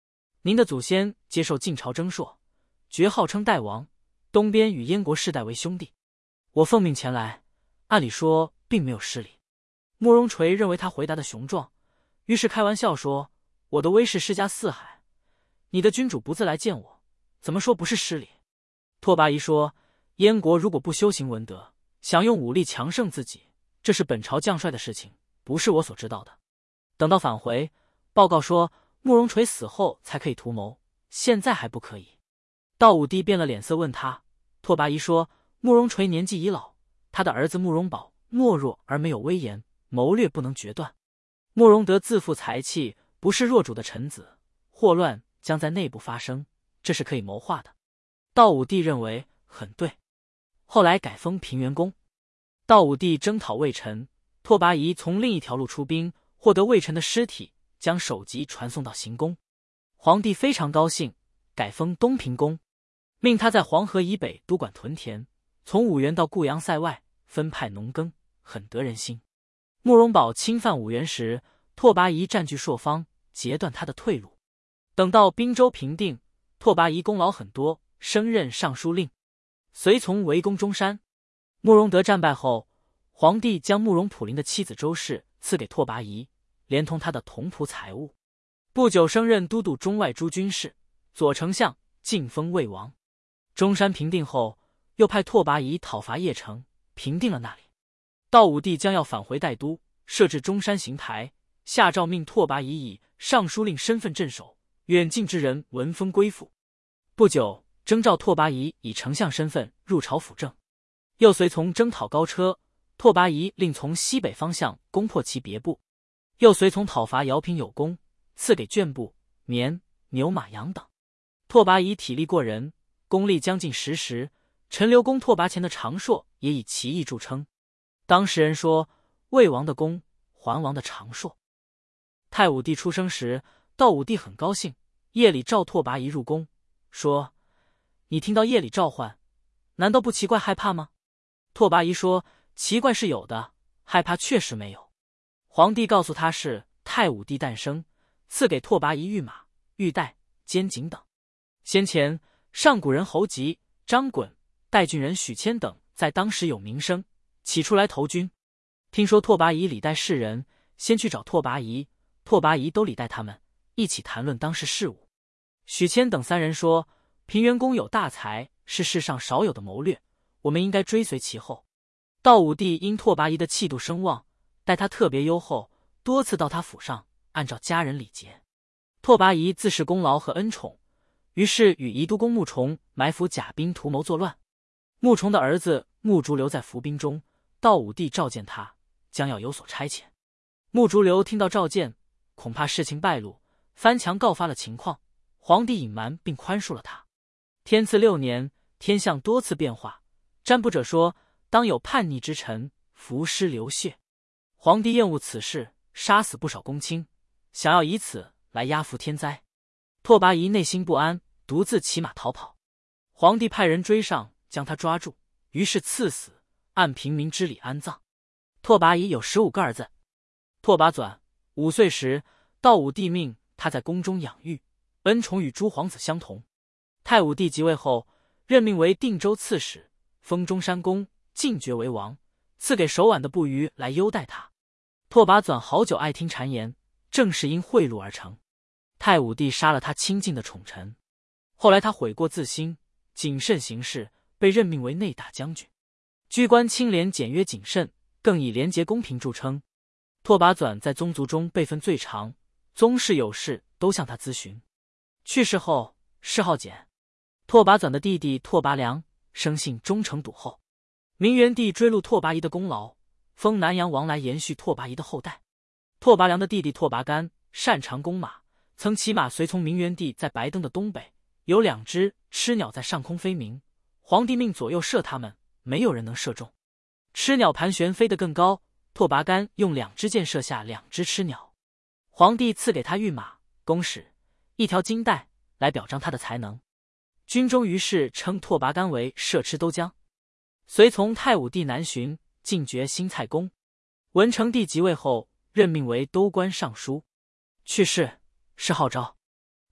您的祖先接受晋朝征硕，爵号称代王，东边与燕国世代为兄弟。我奉命前来，按理说并没有失礼。”慕容垂认为他回答的雄壮，于是开玩笑说：“我的威势施加四海，你的君主不自来见我，怎么说不是失礼？”拓跋仪说：“燕国如果不修行文德，想用武力强盛自己，这是本朝将帅的事情，不是我所知道的。等到返回，报告说慕容垂死后才可以图谋，现在还不可以。”道武帝变了脸色问他，拓跋仪说：“慕容垂年纪已老，他的儿子慕容宝懦弱而没有威严，谋略不能决断。慕容德自负才气，不是弱主的臣子，祸乱将在内部发生，这是可以谋划的。”道武帝认为很对，后来改封平原公。道武帝征讨魏臣，拓跋仪从另一条路出兵，获得魏臣的尸体，将首级传送到行宫。皇帝非常高兴，改封东平公，命他在黄河以北督管屯田，从五原到固阳塞外分派农耕，很得人心。慕容宝侵犯五原时，拓跋仪占据朔方，截断他的退路。等到滨州平定，拓跋仪功劳很多，升任尚书令，随从围攻中山。慕容德战败后，皇帝将慕容普陵的妻子周氏赐给拓跋仪，连同他的同仆财物。不久升任都督中外诸军事，左丞相，晋封魏王。中山平定后，又派拓跋仪讨伐邺城，平定了那里。道武帝将要返回代都，设置中山行台，下诏命拓跋仪以尚书令身份镇守，远近之人闻风归附。不久，征召拓跋仪以丞相身份入朝辅政，又随从征讨高车，拓跋仪令从西北方向攻破其别部，又随从讨伐姚平有功，赐给眷部、绵、牛马羊等。拓跋仪体力过人，功力将近十时，陈留公拓跋前的长硕也以奇艺著称。当时人说魏王的功，桓王的长硕。太武帝出生时，道武帝很高兴，夜里召拓跋仪入宫，说：“你听到夜里召唤，难道不奇怪害怕吗？”拓跋仪说：“奇怪是有的，害怕确实没有。”皇帝告诉他是太武帝诞生，赐给拓跋仪御马、玉带、肩颈等。先前上古人侯吉、张衮、代郡人许谦等在当时有名声，起出来投军。听说拓跋仪礼待世人，先去找拓跋仪，拓跋仪都礼待他们，一起谈论当时事务。许谦等三人说：“平原公有大才，是世上少有的谋略，我们应该追随其后。”道武帝因拓跋仪的气度声望，待他特别优厚，多次到他府上，按照家人礼节。拓跋仪自恃功劳和恩宠，于是与宜都公穆崇埋伏甲兵，图谋作乱。穆崇的儿子穆竹留在伏兵中，道武帝召见他，将要有所差遣。穆竹留听到召见，恐怕事情败露，翻墙告发了情况，皇帝隐瞒并宽恕了他。天赐六年，天象多次变化，占卜者说当有叛逆之臣，伏尸流血。皇帝厌恶此事，杀死不少公卿，想要以此来压服天灾。拓跋仪内心不安，独自骑马逃跑。皇帝派人追上，将他抓住，于是赐死，按平民之礼安葬。拓跋仪有十五个儿子。拓跋纂五岁时，道武帝命他在宫中养育，恩宠与诸皇子相同。太武帝即位后，任命为定州刺史，封中山公，进爵为王，赐给手腕的不虞来优待他。拓跋纂好久爱听谗言，正是因贿赂而成。太武帝杀了他亲近的宠臣，后来他悔过自新，谨慎行事，被任命为内大将军，居官清廉简约谨慎，更以廉洁公平著称。拓跋纂在宗族中辈分最长，宗室有事都向他咨询。去世后谥号简。拓跋纂的弟弟拓跋良生性忠诚笃厚，明元帝追录拓跋仪的功劳，封南阳王来延续拓跋仪的后代。拓跋良的弟弟拓跋干擅长弓马，曾骑马随从明元帝在白登的东北，有两只吃鸟在上空飞鸣，皇帝命左右射它们，没有人能射中。吃鸟盘旋飞得更高，拓跋干用两支箭射下两只吃鸟。皇帝赐给他御马、弓矢、一条金带，来表彰他的才能。军中于是称拓跋干为射吃都将。随从太武帝南巡，进爵新蔡公。文成帝即位后，任命为都官尚书。去世谥号昭。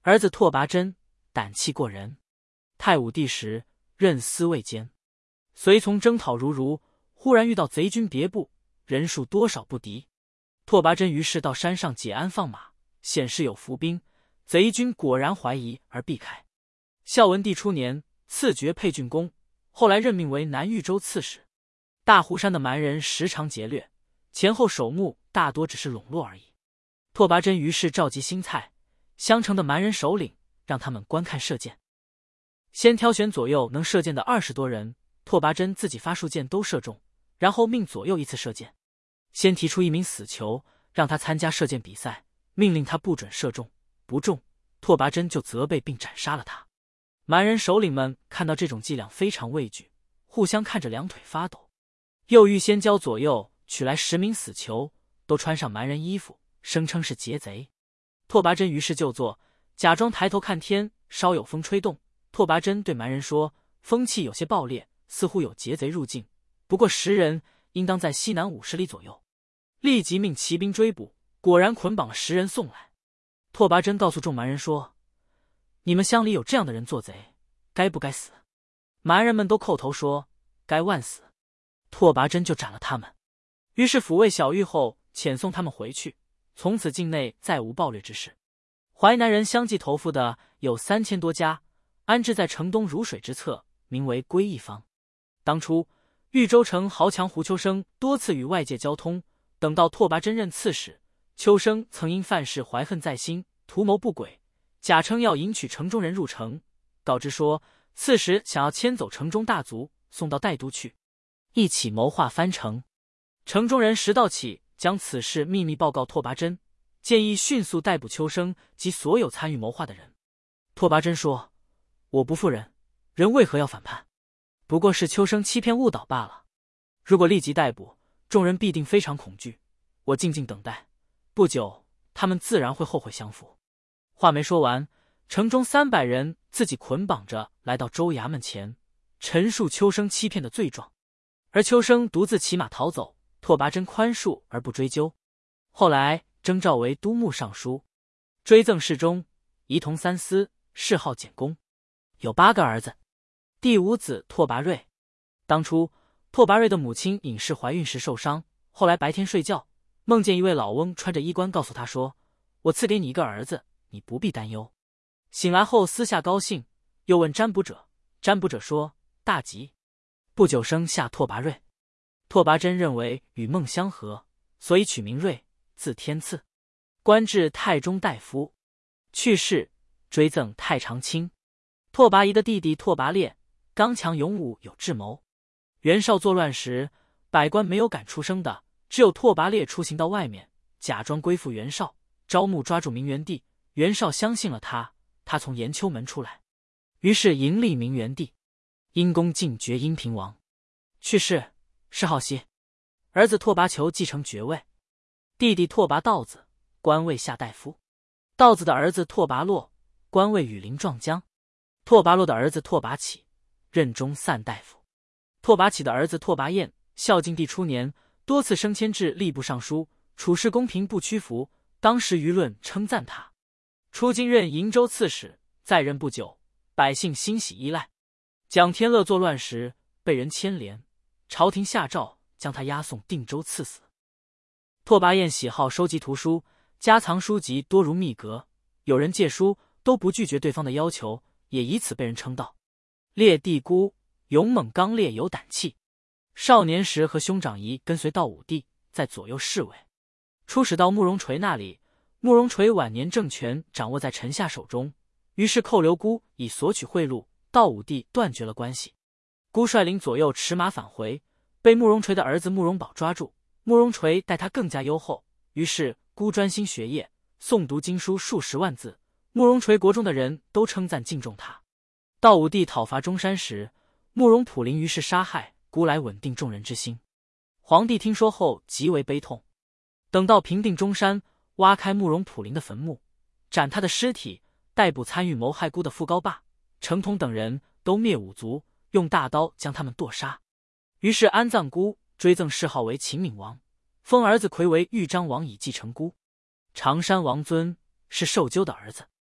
儿子拓跋真胆气过人，太武帝时任司卫监，随从征讨如如，忽然遇到贼军别部，人数多少不敌。拓跋真于是到山上解鞍放马，显示有伏兵，贼军果然怀疑而避开。孝文帝初年赐爵沛郡公，后来任命为南豫州刺史。大湖山的蛮人时常劫掠，前后守墓大多只是笼络而已。拓跋真于是召集新蔡、襄城的蛮人首领，让他们观看射箭。先挑选左右能射箭的二十多人，拓跋真自己发数箭都射中，然后命左右依次射箭。先提出一名死囚，让他参加射箭比赛，命令他不准射中，不中，拓跋真就责备并斩杀了他。蛮人首领们看到这种伎俩非常畏惧，互相看着两腿发抖。又预先教左右取来十名死囚，都穿上蛮人衣服，声称是劫贼。拓跋真于是就坐，假装抬头看天，稍有风吹动。拓跋真对蛮人说：“风气有些暴烈，似乎有劫贼入境，不过十人，应当在西南五十里左右。”立即命骑兵追捕，果然捆绑了十人送来。拓跋真告诉众蛮人说：“你们乡里有这样的人做贼，该不该死？”蛮人们都叩头说：“该万死。”拓跋真就斩了他们。于是抚慰小狱后，遣送他们回去。从此境内再无暴掠之事。淮南人相继投附的有三千多家，安置在城东如水之侧，名为归义坊。当初豫州城豪强胡秋生多次与外界交通，等到拓跋真任刺史，秋生曾因犯事怀恨在心，图谋不轨，假称要迎娶城中人入城，告知说刺史想要迁走城中大族，送到代都去，一起谋划翻城。城中人时道起，将此事秘密报告拓跋真，建议迅速逮捕秋生及所有参与谋划的人。拓跋真说：“我不负人，人为何要反叛？不过是秋生欺骗误导罢了。如果立即逮捕，众人必定非常恐惧。我静静等待，不久他们自然会后悔降服。”话没说完，城中三百人自己捆绑着来到州衙门前，陈述秋生欺骗的罪状。而秋生独自骑马逃走，拓跋真宽恕而不追究。后来征召为都牧尚书，追赠侍中，仪同三司，谥号简公。有八个儿子。第五子拓跋瑞。当初拓跋瑞的母亲尹氏怀孕时受伤，后来白天睡觉，梦见一位老翁穿着衣冠告诉他说：“我赐给你一个儿子，你不必担忧。”醒来后私下高兴，又问占卜者，占卜者说：“大吉。”不久生下拓跋瑞。拓跋真认为与梦相合，所以取名瑞，字天赐，官至太中大夫。去世，追赠太常卿。拓跋仪的弟弟拓跋烈刚强勇武，有智谋。袁绍作乱时，百官没有敢出声的，只有拓跋烈出行到外面，假装归附袁绍，招募抓住明元帝。袁绍相信了他，他从延丘门出来，于是迎立明元帝。因公进爵阴平王。去世，谥号熙。儿子拓跋求继承爵位，弟弟拓跋道子官位下大夫。道子的儿子拓跋洛官位羽林壮将。拓跋洛的儿子拓跋启任中散大夫。拓跋启的儿子拓跋彦孝敬帝初年多次升迁至吏部尚书，处事公平不屈服，当时舆论称赞他。出京任瀛州刺史，在任不久，百姓欣喜依赖。蒋天乐作乱时被人牵连，朝廷下诏将他押送定州赐死。拓跋彦喜好收集图书，家藏书籍多如秘阁，有人借书都不拒绝对方的要求，也以此被人称道。烈帝孤勇猛刚烈，有胆气。少年时和兄长仪跟随到武帝，在左右侍卫。出使到慕容垂那里，慕容垂晚年政权掌握在臣下手中，于是寇留孤以索取贿赂，道武帝断绝了关系。孤率领左右驰马返回，被慕容垂的儿子慕容宝抓住。慕容垂待他更加优厚，于是孤专心学业，诵读经书数十万字。慕容垂国中的人都称赞敬重他。道武帝讨伐中山时，慕容普陵于是杀害孤来稳定众人之心。皇帝听说后极为悲痛，等到平定中山，挖开慕容普陵的坟墓，斩他的尸体，逮捕参与谋害孤的傅高霸、程统等人，都灭五族，用大刀将他们剁杀。于是安葬孤，追赠谥号为秦闵王，封儿子魁为豫章王以继承孤。常山王尊是受鸠的儿子。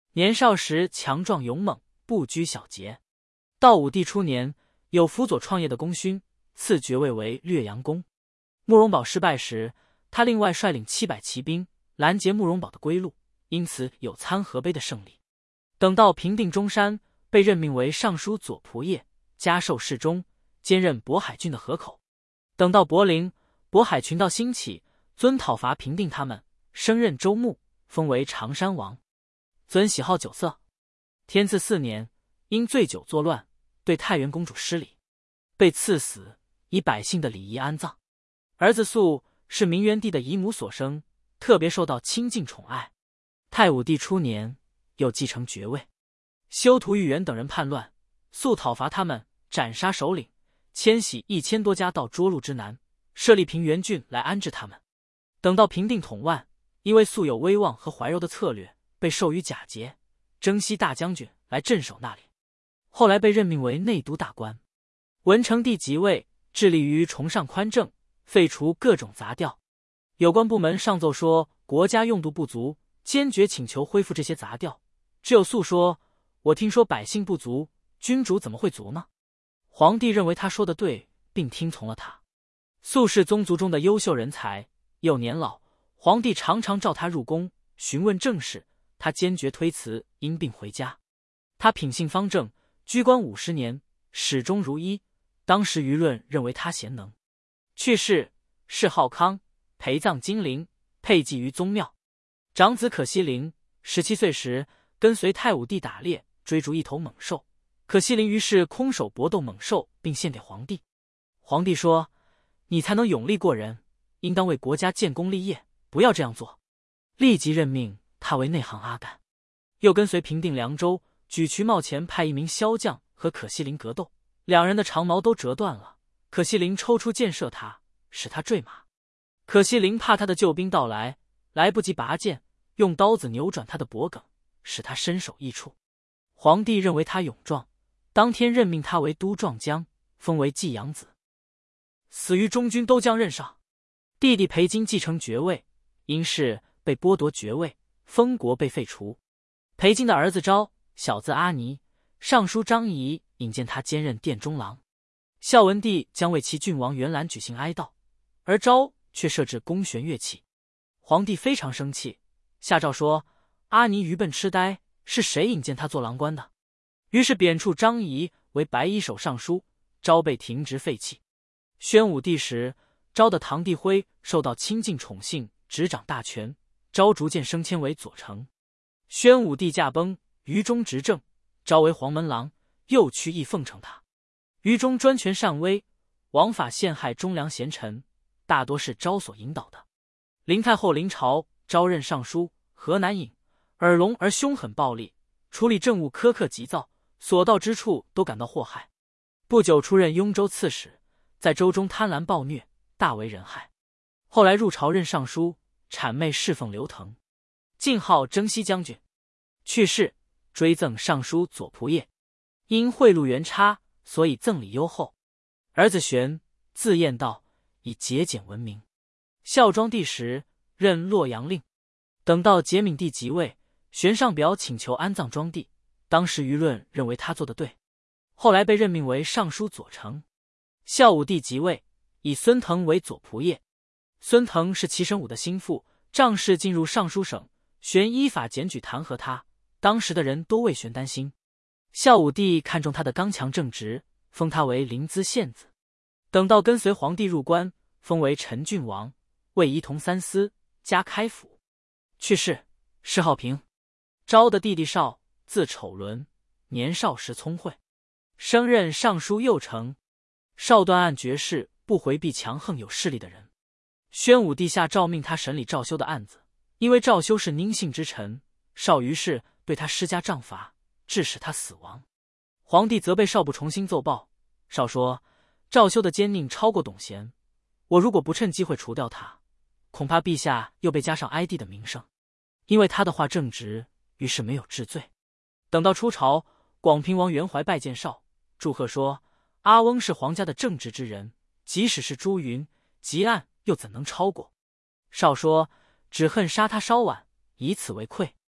年少时强壮勇猛，不拘小节。道武帝初年，有辅佐创业的功勋，赐爵位为略阳公。慕容宝失败时，他另外率领七百骑兵拦截慕容宝的归路，因此有参合碑的胜利。等到平定中山，被任命为尚书左仆射，加授侍中，兼任渤海郡的河口。等到柏林，渤海群盗兴起，尊讨伐平定他们，升任州牧，封为常山王。尊喜好酒色，天赐四年，因醉酒作乱，对太原公主失礼，被赐死，以百姓的礼仪安葬。儿子肃是明元帝的姨母所生，特别受到亲近宠爱。太武帝初年，又继承爵位。修图玉元等人叛乱，肃讨伐他们，斩杀首领，迁徙一千多家到涿鹿之南，设立平原郡来安置他们。等到平定统万，因为肃有威望和怀柔的策略，被授予甲节，征西大将军来镇守那里。后来被任命为内都大官。文成帝即位，致力于崇尚宽政，废除各种杂调。有关部门上奏说国家用度不足，坚决请求恢复这些杂调。只有肃说：“我听说百姓不足，君主怎么会足呢？”皇帝认为他说的对，并听从了他。肃是宗族中的优秀人才，又年老，皇帝常常召他入宫询问政事，他坚决推辞，因病回家。他品性方正，居官五十年，始终如一。当时舆论认为他贤能。去世，谥浩康，陪葬金陵，配祭于宗庙。长子可西陵十七岁时，跟随太武帝打猎，追逐一头猛兽。可西陵于是空手搏斗猛兽，并献给皇帝。皇帝说：“你才能勇力过人，应当为国家建功立业，不要这样做。”立即任命他为内行阿干。又跟随平定凉州，举渠茂前派一名骁将和可西陵格斗，两人的长矛都折断了。可西陵抽出箭射他，使他坠马。可西陵怕他的救兵到来，来不及拔剑，用刀子扭转他的脖颈，使他身首异处。皇帝认为他勇壮，当天任命他为都壮将，封为济阳子。死于中军都将任上。弟弟裴金继承爵位，因事被剥夺爵位，封国被废除。裴金的儿子昭，小字阿尼，尚书张仪引荐他兼任殿中郎。孝文帝将为其郡王元览举行哀悼，而昭却设置弓弦乐器。皇帝非常生气，下诏说：“阿尼愚笨痴呆，是谁引荐他做郎官的？”于是贬黜张仪为白衣守尚书，昭被停职废弃。宣武帝时，昭的堂弟辉受到亲近宠幸，执掌大权，昭逐渐升迁为左丞。宣武帝驾崩，于中执政，昭为黄门郎，又去意奉承他。于中专权擅威，枉法陷害忠良贤臣，大多是昭所引导的。林太后临朝，昭任尚书、河南尹，耳聋而凶狠暴力，处理政务苛刻急躁，所到之处都感到祸害。不久出任雍州刺史，在州中贪婪暴虐，大为人害。后来入朝任尚书，谄媚侍奉刘腾，晋号征西将军。去世，追赠尚书左仆射，因贿赂元差，所以赠礼优厚。儿子玄，字彦道，以节俭闻名。孝庄帝时，任洛阳令。等到节闵帝即位，玄上表请求安葬庄帝，当时舆论认为他做得对，后来被任命为尚书左丞。孝武帝即位，以孙腾为左仆射。孙腾是齐神武的心腹，仗势进入尚书省，玄依法检举弹劾他，当时的人都为玄担心。孝武帝看中他的刚强正直，封他为临淄县子。等到跟随皇帝入关，封为陈郡王，位仪同三司，加开府。去世，谥浩平。昭的弟弟少，字丑伦，年少时聪慧，升任尚书右丞。少断案绝事，不回避强横有势力的人。宣武帝下诏命他审理赵修的案子，因为赵修是宁姓之臣，少于是对他施加杖罚，致使他死亡。皇帝责备少不重新奏报，少说：“赵修的奸佞超过董贤，我如果不趁机会除掉他，恐怕陛下又被加上哀帝的名声。”因为他的话正直，于是没有治罪。等到出朝，广平王袁怀拜见少，祝贺说：“阿翁是皇家的正直之人，即使是朱云，极案又怎能超过？”少说：“只恨杀他稍晚，以此为愧。”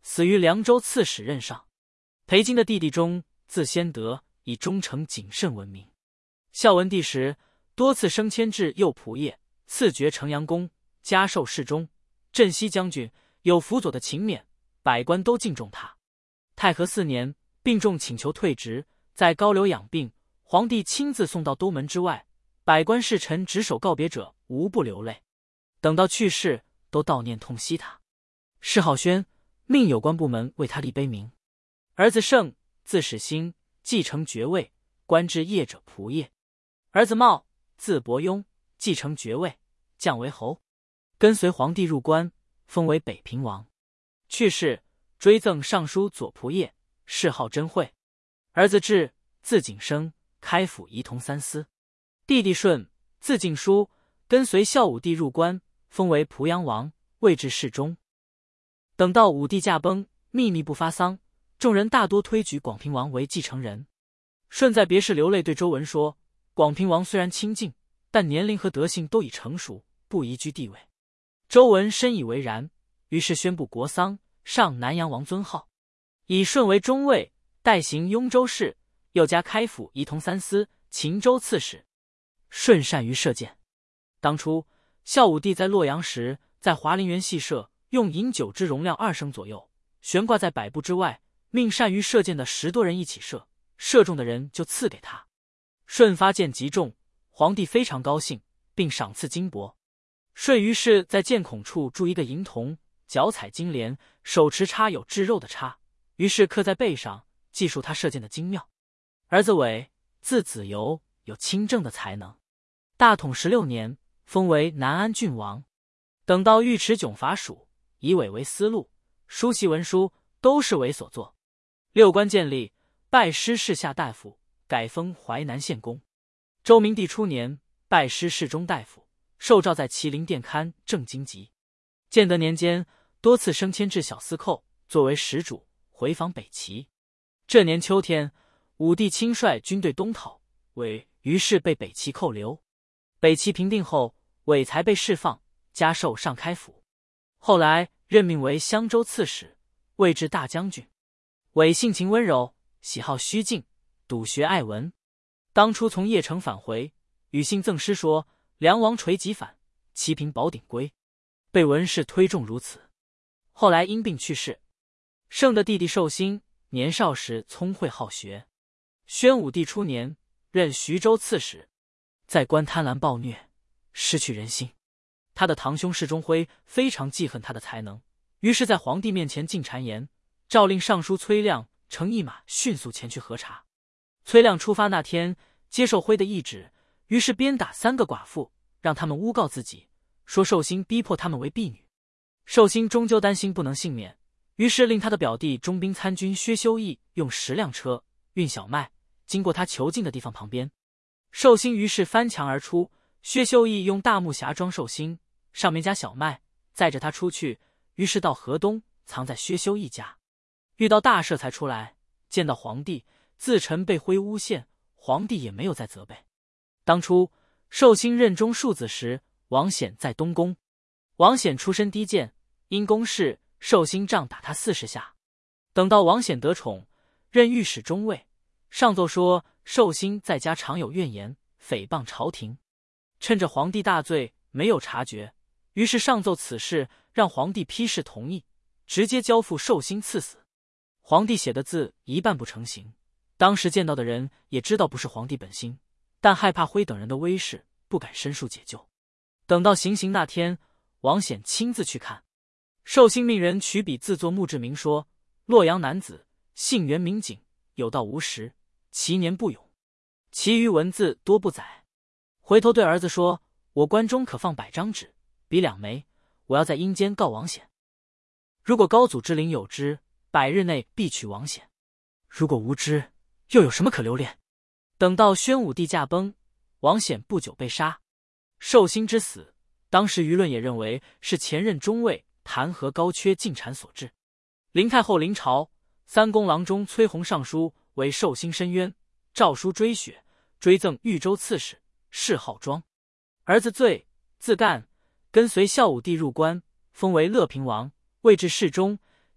死于凉州刺史任上。裴经的弟弟中，字先德，以忠诚谨慎闻名。孝文帝时，多次升迁至右仆射，赐爵城阳公，加授侍中、镇西将军，有辅佐的勤勉，百官都敬重他。太和四年，病重请求退职，在高流养病，皇帝亲自送到都门之外，百官侍臣执手告别者无不流泪。等到去世，都悼念痛惜他。谥浩宣，命有关部门为他立碑铭。儿子盛，字始兴，继承爵位，官至谒者仆射。儿子茂，字伯庸，继承爵位，降为侯，跟随皇帝入关，封为北平王。去世，追赠尚书左仆射，谥号真惠。儿子智，字景升，开府仪同三司。弟弟顺，字敬书，跟随孝武帝入关，封为濮阳王，位至侍中。等到武帝驾崩，秘密不发丧，众人大多推举广平王为继承人。顺在别室流泪对周文说，广平王虽然亲近，但年龄和德性都已成熟，不宜居地位。周文深以为然，于是宣布国丧，上南阳王尊号，以顺为中尉，代行雍州事，又加开府仪同三司、秦州刺史。顺善于射箭。当初孝武帝在洛阳时，在华林园戏射，用饮酒之容量二升左右，悬挂在百步之外，命善于射箭的十多人一起射，射中的人就赐给他。顺发箭极重，皇帝非常高兴，并赏赐金帛。顺于是在箭孔处铸一个银铜，脚踩金莲，手持插有炙肉的叉，于是刻在背上，记述他射箭的精妙。儿子伟，字子由，有清正的才能。大统十六年，封为南安郡王。等到尉迟迥伐蜀，以伟为司路，书檄文书都是伟所作。六官建立，拜师侍下大夫，改封淮南县公。周明帝初年，拜师侍中大夫，受诏在麒麟殿刊正经籍。建德年间，多次升迁至小司寇，作为使主，回访北齐。这年秋天，武帝亲率军队东讨，伟于是被北齐扣留。北齐平定后，伟才被释放，加授上开府。后来任命为襄州刺史，位至大将军。伟性情温柔，喜好虚静，笃学爱文。当初从邺城返回，与信赠诗说：“梁王垂棘反，齐平宝鼎归。”被文士推重如此。后来因病去世。盛的弟弟寿兴，年少时聪慧好学。宣武帝初年，任徐州刺史，在官贪婪暴虐，失去人心。他的堂兄世中辉非常记恨他的才能，于是在皇帝面前进谗言，诏令尚书崔亮乘一马迅速前去核查。崔亮出发那天，接受辉的懿旨，于是鞭打三个寡妇，让他们诬告自己，说寿兴逼迫他们为婢女。寿兴终究担心不能幸免，于是令他的表弟中兵参军薛修义用十辆车运小麦，经过他囚禁的地方旁边。寿兴于是翻墙而出，薛修义用大木匣装寿兴，上面加小麦，载着他出去，于是到河东藏在薛修义家。遇到大赦才出来，见到皇帝，自陈被辉诬陷，皇帝也没有再责备。当初寿兴任中庶子时，王显在东宫。王显出身低贱，因公事，寿兴杖打他四十下。等到王显得宠，任御史中尉，上奏说寿兴在家常有怨言，诽谤朝廷。趁着皇帝大醉，没有察觉，于是上奏此事，让皇帝批示同意，直接交付寿兴赐死。皇帝写的字一半不成形，当时见到的人也知道不是皇帝本心，但害怕辉等人的威势，不敢申诉解救。等到行刑那天，王显亲自去看，寿兴命人取笔自作墓志铭说：“洛阳男子，姓袁名景，有道无实，其年不永。”其余文字多不载。回头对儿子说：“我关中可放百张纸，笔两枚，我要在阴间告王显。如果高祖之灵有之，百日内必取王显；如果无知，又有什么可留恋？”等到宣武帝驾崩，王显不久被杀。寿兴之死，当时舆论也认为是前任中尉弹劾高缺进谗所致。林太后临朝，三公郎中崔弘上书为寿兴申冤，诏书追雪，追赠豫州刺史，谥号庄。儿子罪，字干，跟随孝武帝入关，封为乐平王，位至侍中，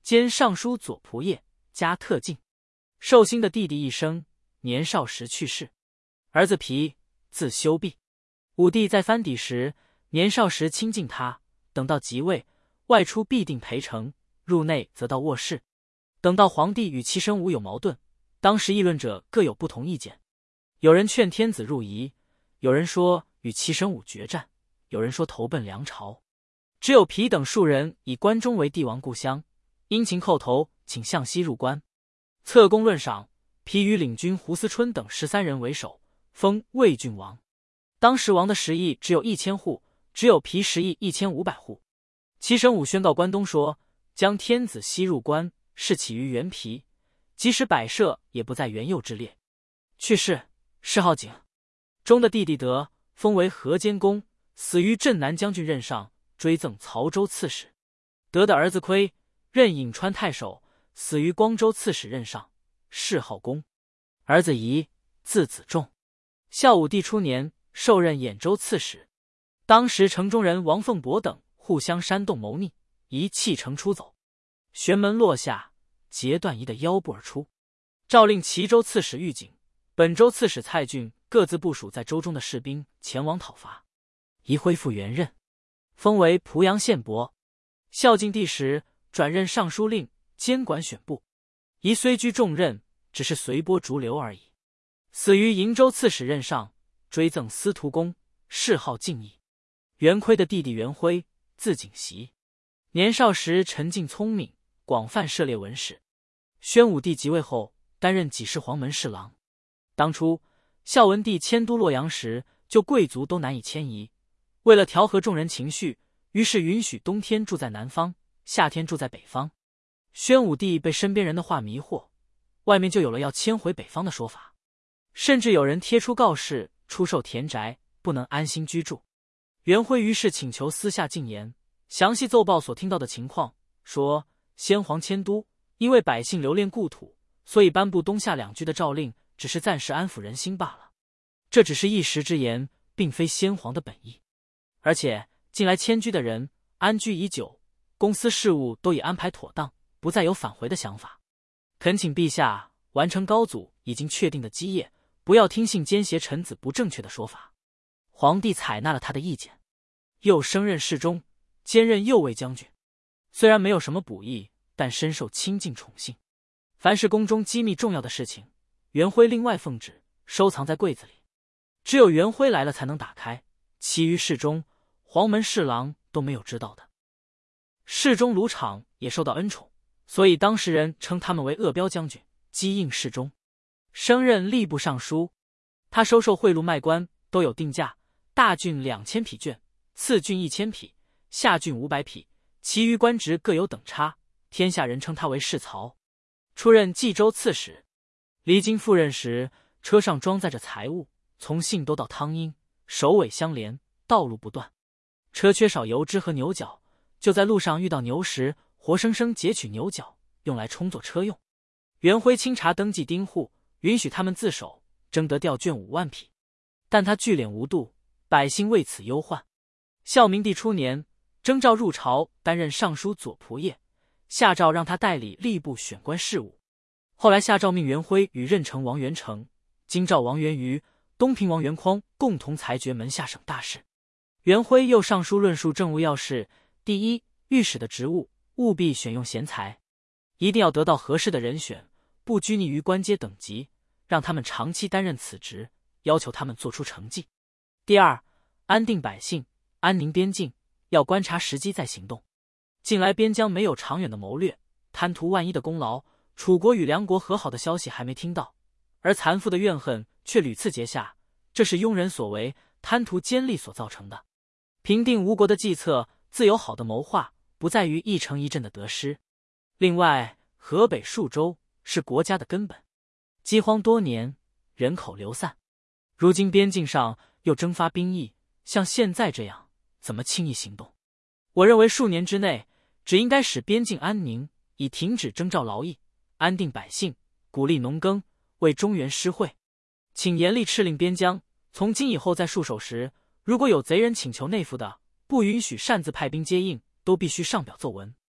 兼尚书左仆射，加特进。寿兴的弟弟一生，年少时去世，儿子皮，字修弼。武帝在藩邸时，年少时亲近他，等到即位，外出必定陪乘，入内则到卧室。等到皇帝与齐神武有矛盾，当时议论者各有不同意见，有人劝天子入夷，有人说与齐神武决战，有人说投奔梁朝。只有皮等数人以关中为帝王故乡，殷勤叩头，请向西入关。策功论赏，皮与领军胡思春等十三人为首，封魏郡王。当时王的食邑只有一千户，只有皮食邑一千五百户。齐神武宣告关东说，将天子西入关，是起于原皮，即使摆设也不在原右之列。去世，谥号景。忠的弟弟德封为河间公，死于镇南将军任上，追赠曹州刺史。德的儿子亏任颍川太守，死于光州刺史任上，谥号公。儿子仪，字子仲，孝武帝初年受任兖州刺史。当时城中人王凤伯等互相煽动谋逆，仪弃城出走，玄门落下，截断仪的腰部而出。诏令齐州刺史玉景、本州刺史蔡俊各自部署在州中的士兵前往讨伐。仪恢复原任，封为濮阳县伯。孝敬帝时转任尚书令，监管选部。仪虽居重任，只是随波逐流而已。死于瀛州刺史任上，追赠司徒公，谥号敬义。元亏的弟弟元辉，字景袭，年少时沉静聪明，广泛涉猎文史。宣武帝即位后，担任给事黄门侍郎。当初孝文帝迁都洛阳时，就贵族都难以迁移，为了调和众人情绪，于是允许冬天住在南方，夏天住在北方。宣武帝被身边人的话迷惑，外面就有了要迁回北方的说法，甚至有人贴出告示，出售田宅，不能安心居住。元辉于是请求私下进言，详细奏报所听到的情况，说先皇迁都，因为百姓留恋故土，所以颁布冬夏两居的诏令，只是暂时安抚人心罢了。这只是一时之言，并非先皇的本意。而且近来迁居的人安居已久，公司事务都已安排妥当，不再有返回的想法。恳请陛下完成高祖已经确定的基业，不要听信奸邪臣子不正确的说法。皇帝采纳了他的意见，又升任侍中，兼任右卫将军。虽然没有什么补益，但深受亲近宠幸。凡是宫中机密重要的事情，元辉另外奉旨收藏在柜子里，只有元辉来了才能打开，其余侍中、黄门侍郎都没有知道的。侍中卢敞也受到恩宠，所以当时人称他们为鄂彪将军、机应侍中。升任吏部尚书，他收受贿赂卖官都有定价，大郡两千匹绢，次郡一千匹，下郡五百匹，其余官职各有等差，天下人称他为世曹。出任冀州刺史，离京赴任时，车上装载着财物，从信都到汤阴，首尾相连，道路不断，车缺少油脂和牛角，就在路上遇到牛时，活生生截取牛角，用来充作车用。元辉清查登记丁户，允许他们自首，征得调卷五万匹，但他聚敛无度，百姓为此忧患。孝明帝初年，征召入朝担任尚书左仆射，下诏让他代理吏部选官事务。后来下诏命元辉与任城王元成、京兆王元瑜、东平王元匡共同裁决门下省大事。元辉又上书论述政务要事：第一，御史的职务务必选用贤才，一定要得到合适的人选，不拘泥于官阶等级，让他们长期担任此职，要求他们做出成绩。第二，安定百姓，安宁边境，要观察时机再行动。近来边疆没有长远的谋略，贪图万一的功劳，楚国与梁国和好的消息还没听到，而残父的怨恨却屡次结下，这是庸人所为，贪图奸利所造成的。平定吴国的计策自有好的谋划，不在于一城一镇的得失。另外，河北数州是国家的根本，饥荒多年，人口流散，如今边境上又征发兵役，像现在这样，怎么轻易行动？我认为数年之内，只应该使边境安宁，以停止征召劳役，安定百姓，鼓励农耕，为中原施惠。请严厉敕令边疆，从今以后在戍守时，如果有贼人请求内附的，不允许擅自派兵接应，都必须上表奏文。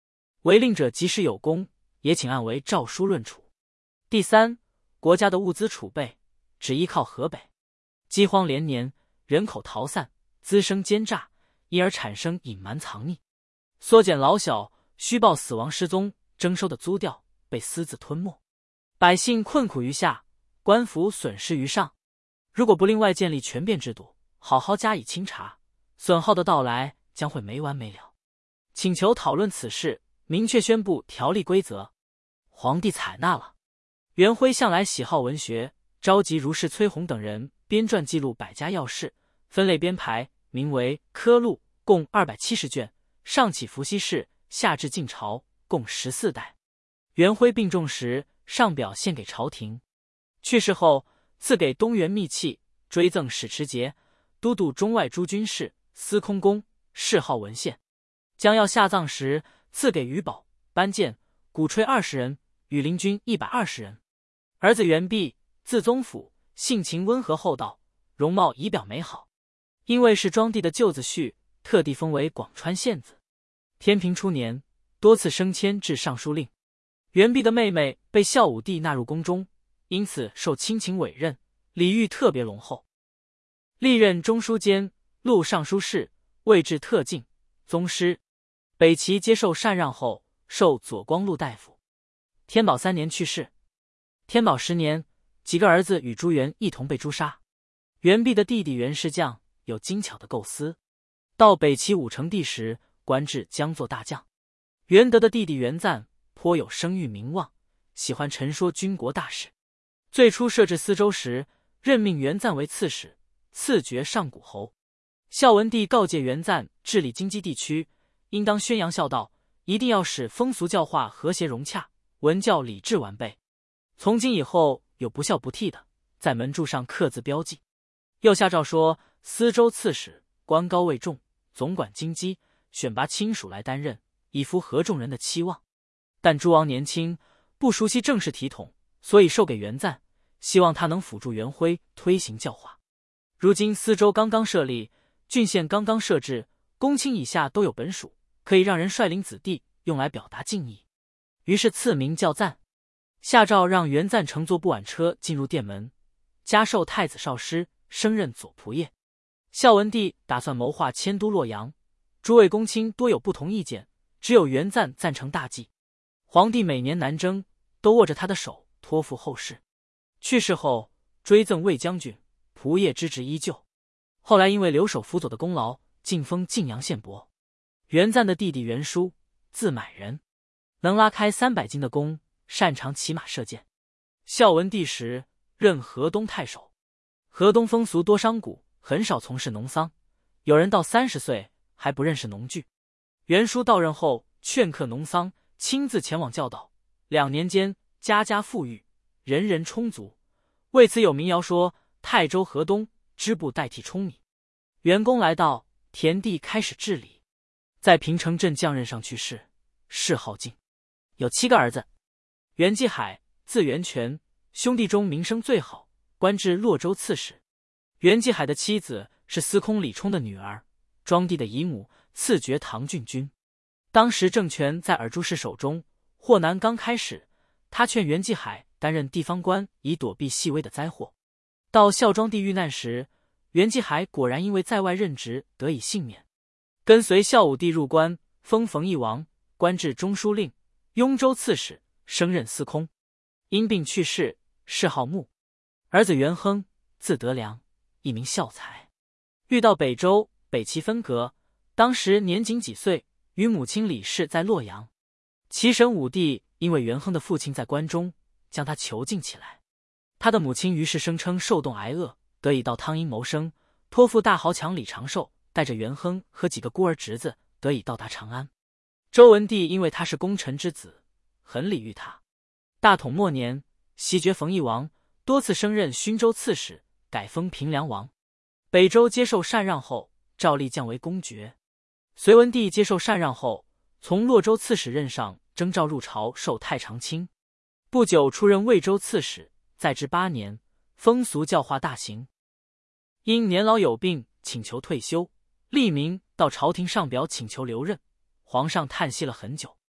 违令者即使有功，也请按为诏书论处。第三，国家的物资储备只依靠河北，饥荒连年，人口逃散，滋生奸诈，因而产生隐瞒藏匿，缩减老小，虚报死亡失踪，征收的租调被私自吞没，百姓困苦于下，官府损失于上。如果不另外建立权变制度，好好加以清查，损耗的到来将会没完没了。请求讨论此事，明确宣布条例规则。皇帝采纳了。元徽向来喜好文学，召集如是崔洪等人编撰记录百家要事，分类编排，名为科录，共二百七十卷，上起伏羲氏，下至晋朝，共十四代。元徽病重时，上表献给朝廷。去世后，赐给东园秘器，追赠史持节、都督中外诸军事、司空公，谥号文献。将要下葬时，赐给余宝、班建、鼓吹二十人，羽林军一百二十人。儿子元弼，字宗辅，性情温和厚道，容貌仪表美好，因为是庄帝的舅子婿，特地封为广川县子。天平初年，多次升迁至尚书令。元弼的妹妹被孝武帝纳入宫中，因此受亲情委任，礼遇特别隆厚。历任中书监、录尚书事，位至特进、宗师。北齐接受禅让后，授左光禄大夫。天宝三年去世。天宝十年，几个儿子与朱元一同被诛杀。元弼的弟弟元世将有精巧的构思，到北齐武成帝时，官至将作大将。元德的弟弟元赞颇有声誉名望，喜欢陈说军国大事。最初设置司州时，任命元赞为刺史，赐爵上古侯。孝文帝告诫元赞治理京畿地区，应当宣扬孝道，一定要使风俗教化和谐融洽，文教礼制完备。从今以后有不孝不悌的，在门柱上刻字标记。又下诏说，司州刺史官高位重，总管京畿，选拔亲属来担任，以符合众人的期望。但诸王年轻，不熟悉政事体统，所以授给元赞，希望他能辅助元徽推行教化。如今司州刚刚设立，郡县刚刚设置，公卿以下都有本属，可以让人率领子弟用来表达敬意。于是赐名叫赞。下诏让元赞乘坐布挽车进入殿门，加授太子少师，升任左仆射。孝文帝打算谋划迁都洛阳，诸位公卿多有不同意见，只有元赞赞成大计。皇帝每年南征，都握着他的手托付后事。去世后，追赠卫将军、仆射之职依旧。后来因为留守辅佐的功劳，晋封晋阳县伯。元赞的弟弟元叔，字满人，能拉开三百斤的弓，擅长骑马射箭。孝文帝时任河东太守。河东风俗多商贾，很少从事农桑，有人到三十岁还不认识农具。元叔到任后，劝克农桑，亲自前往教导。两年间，家家富裕，人人充足。为此有民谣说：泰州河东，织布代替舂米。元公来到，田地开始治理。在平城镇将任上去世，谥号敬。有七个儿子。袁继海，字元全，兄弟中名声最好，官至洛州刺史。袁继海的妻子是司空李冲的女儿，庄帝的姨母，赐爵唐郡君。当时政权在尔朱氏手中，祸难刚开始，他劝袁继海担任地方官，以躲避细微的灾祸。到孝庄帝遇难时，袁继海果然因为在外任职得以幸免，跟随孝武帝入关，封冯异王，官至中书令、雍州刺史，升任司空。因病去世，谥号穆。儿子元亨，字德良，一名孝才。遇到北周北齐分隔，当时年仅几岁，与母亲李氏在洛阳。齐神武帝因为元亨的父亲在关中，将他囚禁起来。他的母亲于是声称受冻挨饿，得以到汤阴谋生，托付大豪强李长寿带着元亨和几个孤儿侄子得以到达长安。周文帝因为他是功臣之子，很礼遇他。大统末年，袭爵冯异王，多次升任勋州刺史，改封平凉王。北周接受禅让后，照例降为公爵。隋文帝接受禅让后，从洛州刺史任上征召入朝，授太常卿。不久出任魏州刺史，在职八年，风俗教化大行。因年老有病，请求退休，立民到朝廷上表请求留任，皇上叹息了很久。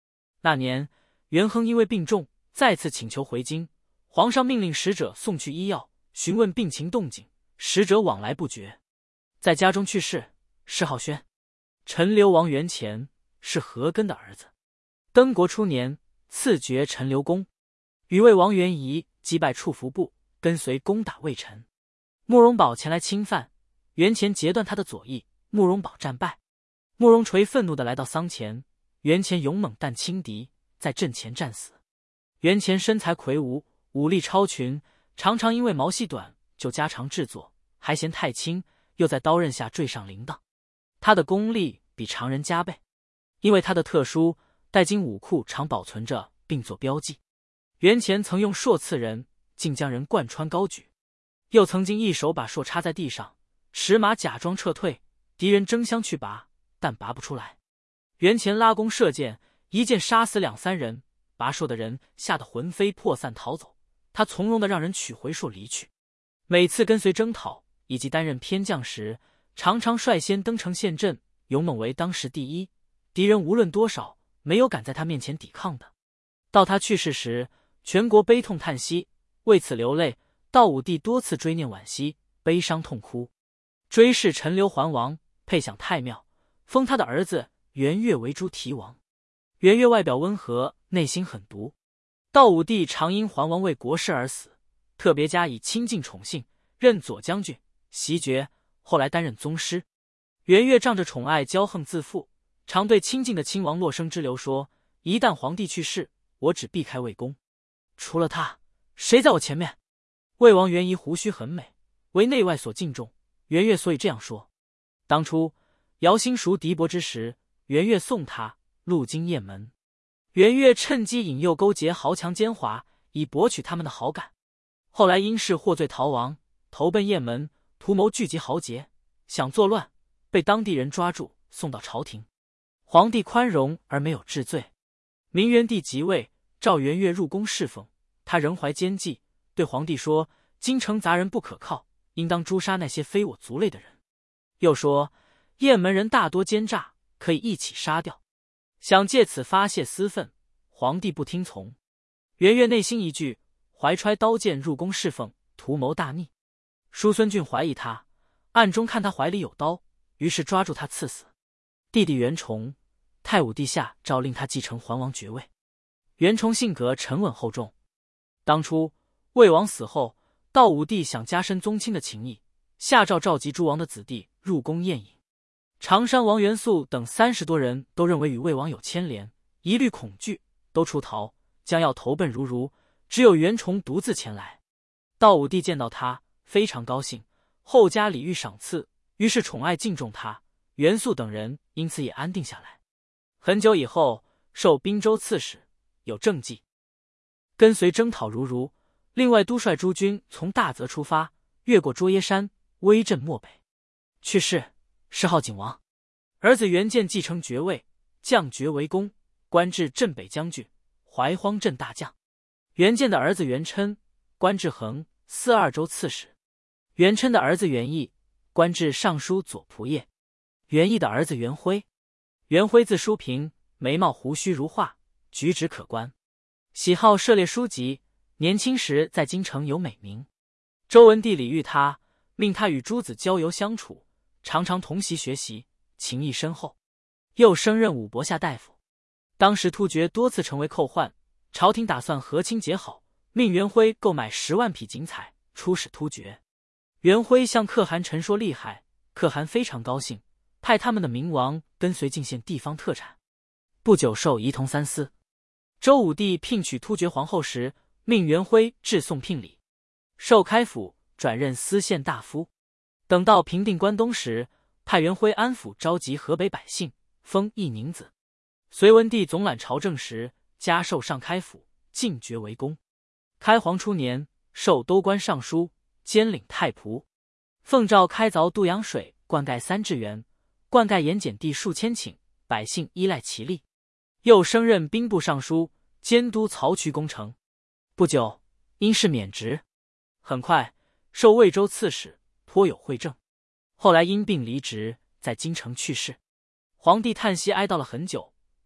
那年，元亨因为病重，再次请求回京，皇上命令使者送去医药，询问病情动静，使者往来不绝。在家中去世，谥号宣。陈留王元虔是何根的儿子。登国初年，赐爵陈留公，与魏王元仪击败处服部，跟随攻打魏臣。慕容宝前来侵犯，元虔截断他的左翼，慕容宝战败。慕容垂愤怒地来到桑前，元虔勇猛但轻敌，在阵前战死。元虔身材魁梧，武力超群，常常因为毛细短就加长制作，还嫌太轻，又在刀刃下坠上铃铛。他的功力比常人加倍，因为他的特殊，带金武库常保存着并作标记。元虔曾用槊刺人，竟将人贯穿高举，又曾经一手把槊插在地上，持马假装撤退，敌人争相去拔，但拔不出来。元虔拉弓射箭，一箭杀死两三人，拔槊的人吓得魂飞魄散逃走，他从容地让人取回槊离去。每次跟随征讨以及担任偏将时，常常率先登城陷阵，勇猛为当时第一，敌人无论多少，没有敢在他面前抵抗的。到他去世时，全国悲痛叹息，为此流泪。道武帝多次追念惋惜，悲伤痛哭。追谥陈留桓王，配享太庙，封他的儿子元悦为诸提王。元悦外表温和，内心狠毒。道武帝常因桓王为国事而死，特别加以亲近宠幸，任左将军、袭爵，后来担任宗师。元悦仗着宠爱骄横自负，常对亲近的亲王洛生之流说，一旦皇帝去世，我只避开魏宫，除了他，谁在我前面？魏王元仪胡须很美，为内外所敬重，元悦所以这样说。当初姚兴熟敌薄之时，元悦送他路经雁门，元悦趁机引诱勾结豪强奸猾，以博取他们的好感。后来因事获罪逃亡，投奔雁门，图谋聚集豪杰，想作乱，被当地人抓住，送到朝廷。皇帝宽容而没有治罪。明元帝即位，召元悦入宫侍奉，他仍怀奸计，对皇帝说，京城杂人不可靠，应当诛杀那些非我族类的人。又说雁门人大多奸诈，可以一起杀掉，想借此发泄私愤。皇帝不听从，元悦内心一惧，怀揣刀剑入宫侍奉，图谋大逆。叔孙俊怀疑他，暗中看他怀里有刀，于是抓住他刺死。弟弟元崇，太武帝下诏令他继承桓王爵位。元崇性格沉稳厚重。当初魏王死后，道武帝想加深宗亲的情谊，下诏召集诸王的子弟入宫宴饮。常山王元素等三十多人都认为与魏王有牵连，一律恐惧，都出逃，将要投奔如如，只有元崇独自前来。道武帝见到他非常高兴，后加礼遇赏赐，于是宠爱敬重他，元素等人因此也安定下来。很久以后，授滨州刺史，有政绩，跟随征讨如如。另外督率诸军从大泽出发，越过卓耶山，威震漠北。去世，谥号景王。儿子元建继承爵位，降爵为公，官至镇北将军、怀荒镇大将。元建的儿子元琛，官至衡四二州刺史。元琛的儿子元义，官至尚书左仆射。元义的儿子元辉，元辉字叔平，眉毛胡须如画，举止可观，喜好涉猎书籍，年轻时在京城有美名。周文帝礼遇他，命他与诸子交游相处，常常同席学习，情谊深厚。又升任武伯下大夫。当时突厥多次成为寇患，朝廷打算和亲结好，命元辉购买十万匹锦彩，出使突厥。元辉向可汗陈说厉害，可汗非常高兴，派他们的明王跟随进献地方特产。不久授仪同三司。周武帝聘娶突厥皇后时，命元辉致送聘礼，授开府，转任司宪大夫。等到平定关东时，派元辉安抚召集河北百姓，封义宁子。隋文帝总揽朝政时，加授上开府，进爵为公。开皇初年，授都官尚书，兼领太仆。奉诏开凿渡阳水，灌溉三至园，灌溉盐碱地数千顷，百姓依赖其力。又升任兵部尚书，监督漕渠工程。不久，因事免职。很快，授魏州刺史，颇有惠政。后来因病离职，在京城去世。皇帝叹息哀悼了很久，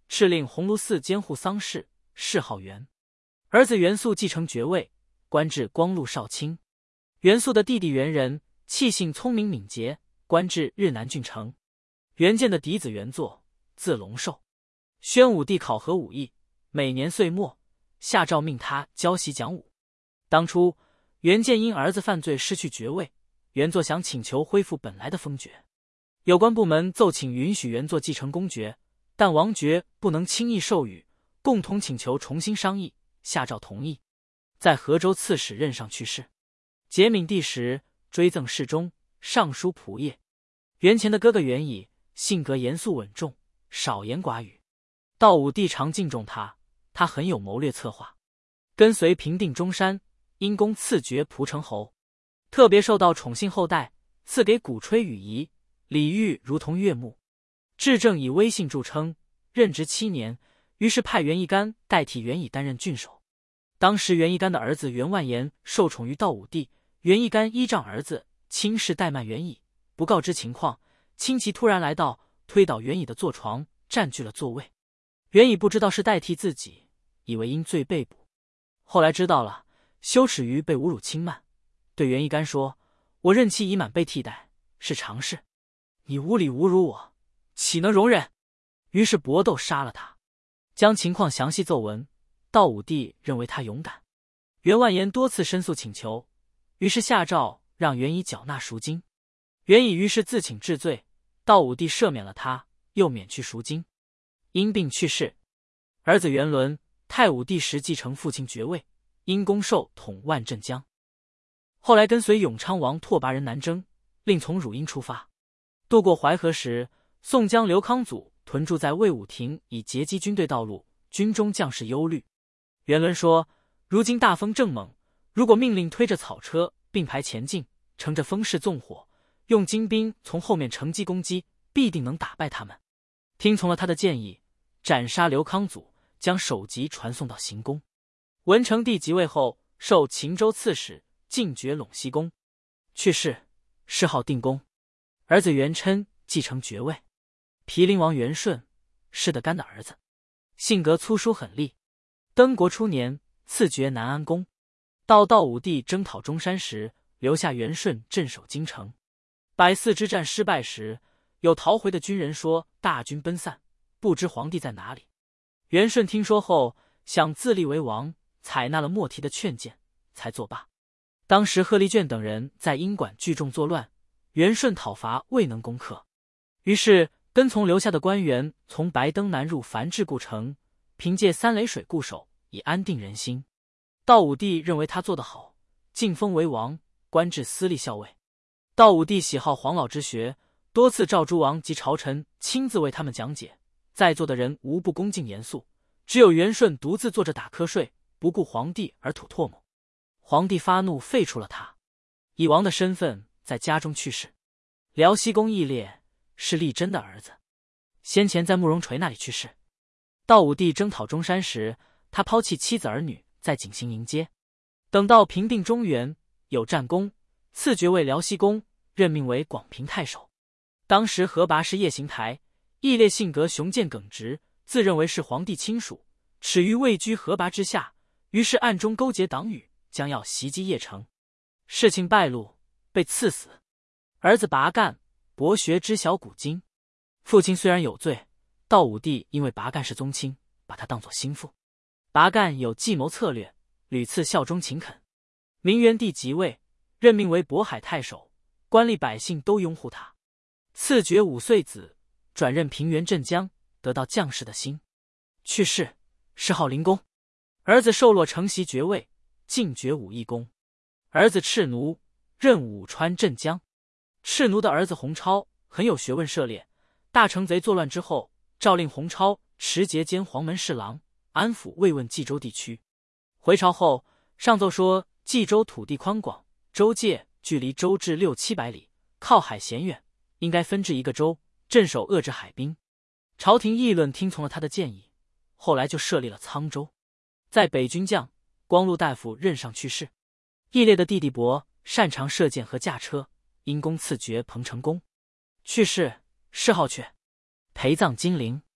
敕令鸿胪寺监护丧事，谥号元。儿子元肃继承爵位，官至光禄少卿。元肃的弟弟元仁气性聪明敏捷，官至日南郡丞。元建的嫡子元祚，字龙寿。宣武帝考核武艺，每年岁末下诏命他教习讲武。当初元建因儿子犯罪失去爵位，元祚想请求恢复本来的封爵。有关部门奏请允许元祚继承公爵，但王爵不能轻易授予，共同请求重新商议，下诏同意。在河州刺史任上去世。节闵帝时追赠侍中、尚书仆射。元乾的哥哥元乙性格严肃稳重，少言寡语。道武帝常敬重他，他很有谋略策划。跟随平定中山，因功赐爵蒲城侯，特别受到宠幸后代，赐给鼓吹羽仪，礼遇如同岳母。至正以威信著称，任职七年，于是派袁义干代替袁乙担任郡守。当时袁义干的儿子袁万言受宠于道武帝，袁义干依仗儿子轻视怠慢袁乙，不告知情况，亲戚突然来到，推倒袁乙的坐床，占据了座位。袁乙不知道是代替自己，以为因罪被捕。后来知道了，羞耻于被侮辱轻慢，对袁义干说：“我任期已满，被替代是常事，你无礼侮辱我，岂能容忍？”于是搏斗杀了他，将情况详细奏闻。道武帝认为他勇敢。袁万言多次申诉请求，于是下诏让袁乙缴纳赎金。袁乙于是自请治罪，道武帝赦免了他，又免去赎金。因病去世。儿子元伦太武帝时继承父亲爵位，因功授统万镇江。后来跟随永昌王拓跋人南征，另从汝阴出发，渡过淮河时，宋江、刘康祖屯驻在魏武亭，以截击军队道路，军中将士忧虑。元伦说：“如今大风正猛，如果命令推着草车并排前进，乘着风势纵火，用精兵从后面乘机攻击，必定能打败他们。”听从了他的建议，斩杀刘康祖，将首级传送到行宫。文成帝即位后，授秦州刺史，进爵陇西公。去世，谥号定公。儿子元琛继承爵位。毗陵王元顺，施德干的儿子，性格粗疏狠戾。登国初年，赐爵南安公。到道武帝征讨中山时，留下元顺镇守京城。百寺之战失败时，有逃回的军人说大军奔散，不知皇帝在哪里。元顺听说后，想自立为王，采纳了莫提的劝谏，才作罢。当时贺立卷等人在阴馆聚众作乱，元顺讨伐未能攻克，于是跟从留下的官员从白登南入樊至故城，凭借三雷水固守，以安定人心。道武帝认为他做得好，晋封为王，官至司隶校尉。道武帝喜好黄老之学，多次召诸王及朝臣亲自为他们讲解，在座的人无不恭敬严肃，只有元顺独自坐着打瞌睡，不顾皇帝而吐唾沫。皇帝发怒，废除了他，以王的身份在家中去世。辽西公义烈是丽珍的儿子，先前在慕容垂那里去世。道武帝征讨中山时，他抛弃妻子儿女，在景行迎接。等到平定中原，有战功，赐爵为辽西公，任命为广平太守。当时何拔是夜行台，义烈性格雄健耿直，自认为是皇帝亲属，耻于位居何拔之下，于是暗中勾结党羽，将要袭击邺城。事情败露，被赐死。儿子拔干博学知晓古今，父亲虽然有罪，道武帝因为拔干是宗亲，把他当作心腹。拔干有计谋策略，屡次效忠勤恳。明元帝即位，任命为渤海太守，官吏百姓都拥护他。赐爵五岁子，转任平原镇江，得到将士的心。去世，谥号灵公。儿子寿洛承袭爵位，进爵武义公。儿子赤奴，任武川镇江。赤奴的儿子洪超很有学问涉猎，大成贼作乱之后，诏令洪超持节兼黄门侍郎，安抚慰问冀州地区。回朝后，上奏说冀州土地宽广，州界距离州治六七百里，靠海险远，应该分治一个州，镇守遏制海滨。朝廷议论，听从了他的建议，后来就设立了沧州。在北军将光禄大夫任上去世。义烈的弟弟伯擅长射箭和驾车，因功赐爵彭城公。去世，谥号阙，陪葬金陵。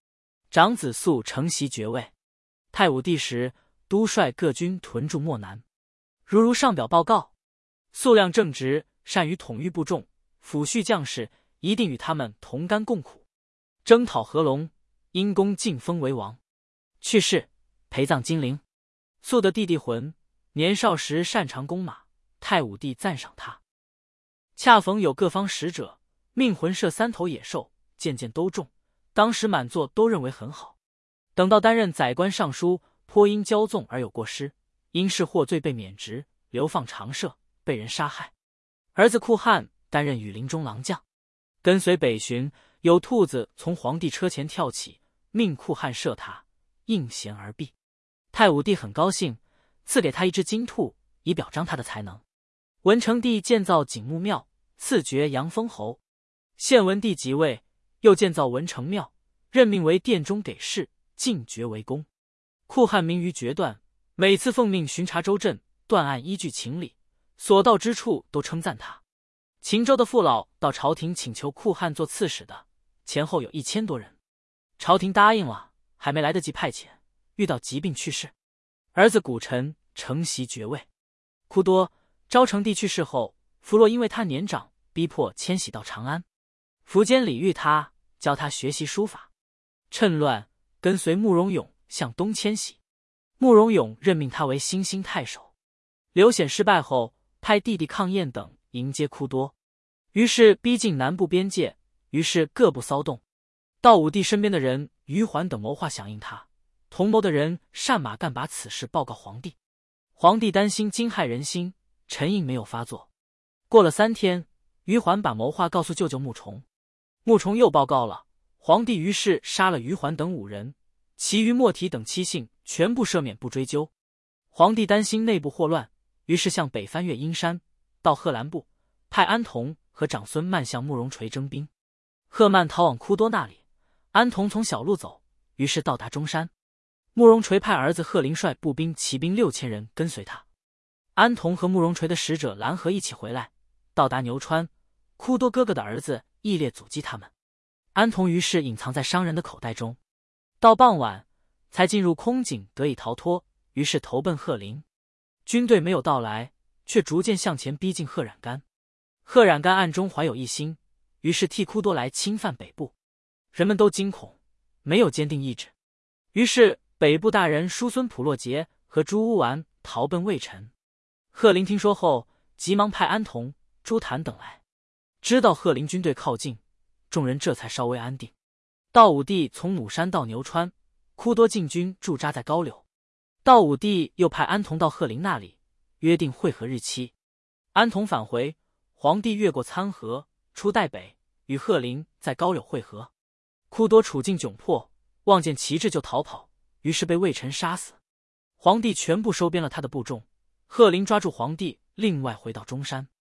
长子肃承袭爵位。太武帝时，都率各军屯驻漠南。如如上表报告，肃亮正直，善于统御部众，抚恤将士，一定与他们同甘共苦。征讨合龙，因功晋封为王。去世，陪葬金陵。肃的弟弟浑年少时擅长弓马，太武帝赞赏他。恰逢有各方使者，命浑射三头野兽，件件都中。当时满座都认为很好。等到担任宰官尚书，颇因骄纵而有过失，因事获罪被免职，流放长社，被人杀害。儿子库汉担任羽林中郎将，跟随北巡，有兔子从皇帝车前跳起，命库汉射他，应弦而毙。太武帝很高兴，赐给他一只金兔，以表彰他的才能。文成帝建造景穆庙，赐爵阳封侯。献文帝即位，又建造文成庙，任命为殿中给事，进爵为公。库汉明于决断，每次奉命巡查州镇，断案依据情理，所到之处都称赞他。秦州的父老到朝廷请求库汉做刺史的，前后有一千多人。朝廷答应了，还没来得及派遣，遇到疾病去世。儿子古臣承袭爵位。库多，昭成帝去世后，弗洛因为他年长，逼迫迁徙到长安。苻坚礼遇他，教他学习书法。趁乱，跟随慕容永向东迁徙。慕容永任命他为新兴太守。刘显失败后，派弟弟抗彦等迎接库多，于是逼近南部边界，于是各部骚动。道武帝身边的人于桓等谋划响应他，同谋的人善马干把此事报告皇帝。皇帝担心惊骇人心，沉吟没有发作。过了三天，于桓把谋划告诉舅舅穆崇，穆崇又报告了，皇帝于是杀了于桓等五人，其余莫提等七姓全部赦免不追究。皇帝担心内部祸乱，于是向北翻越阴山，到贺兰部，派安童和长孙曼向慕容垂征兵。贺曼逃往枯多那里，安童从小路走，于是到达中山。慕容垂派儿子贺林率步兵骑兵六千人跟随他。安童和慕容垂的使者蓝河一起回来，到达牛川，枯多哥哥的儿子义烈阻击他们。安童于是隐藏在商人的口袋中，到傍晚才进入空井得以逃脱，于是投奔贺林。军队没有到来，却逐渐向前逼近贺冉干。贺冉干暗中怀有一心，于是替枯多来侵犯北部。人们都惊恐，没有坚定意志，于是北部大人叔孙普洛杰和朱乌丸逃奔魏臣。贺林听说后，急忙派安童、朱谭等来。知道贺林军队靠近，众人这才稍微安定。道武帝从弩山到牛川，枯多进军驻扎在高柳。道武帝又派安童到贺林那里，约定会合日期。安童返回，皇帝越过参河，出代北，与贺林在高柳会合。枯多处境窘迫，望见旗帜就逃跑，于是被魏臣杀死。皇帝全部收编了他的部众。贺林抓住皇帝，另外回到中山。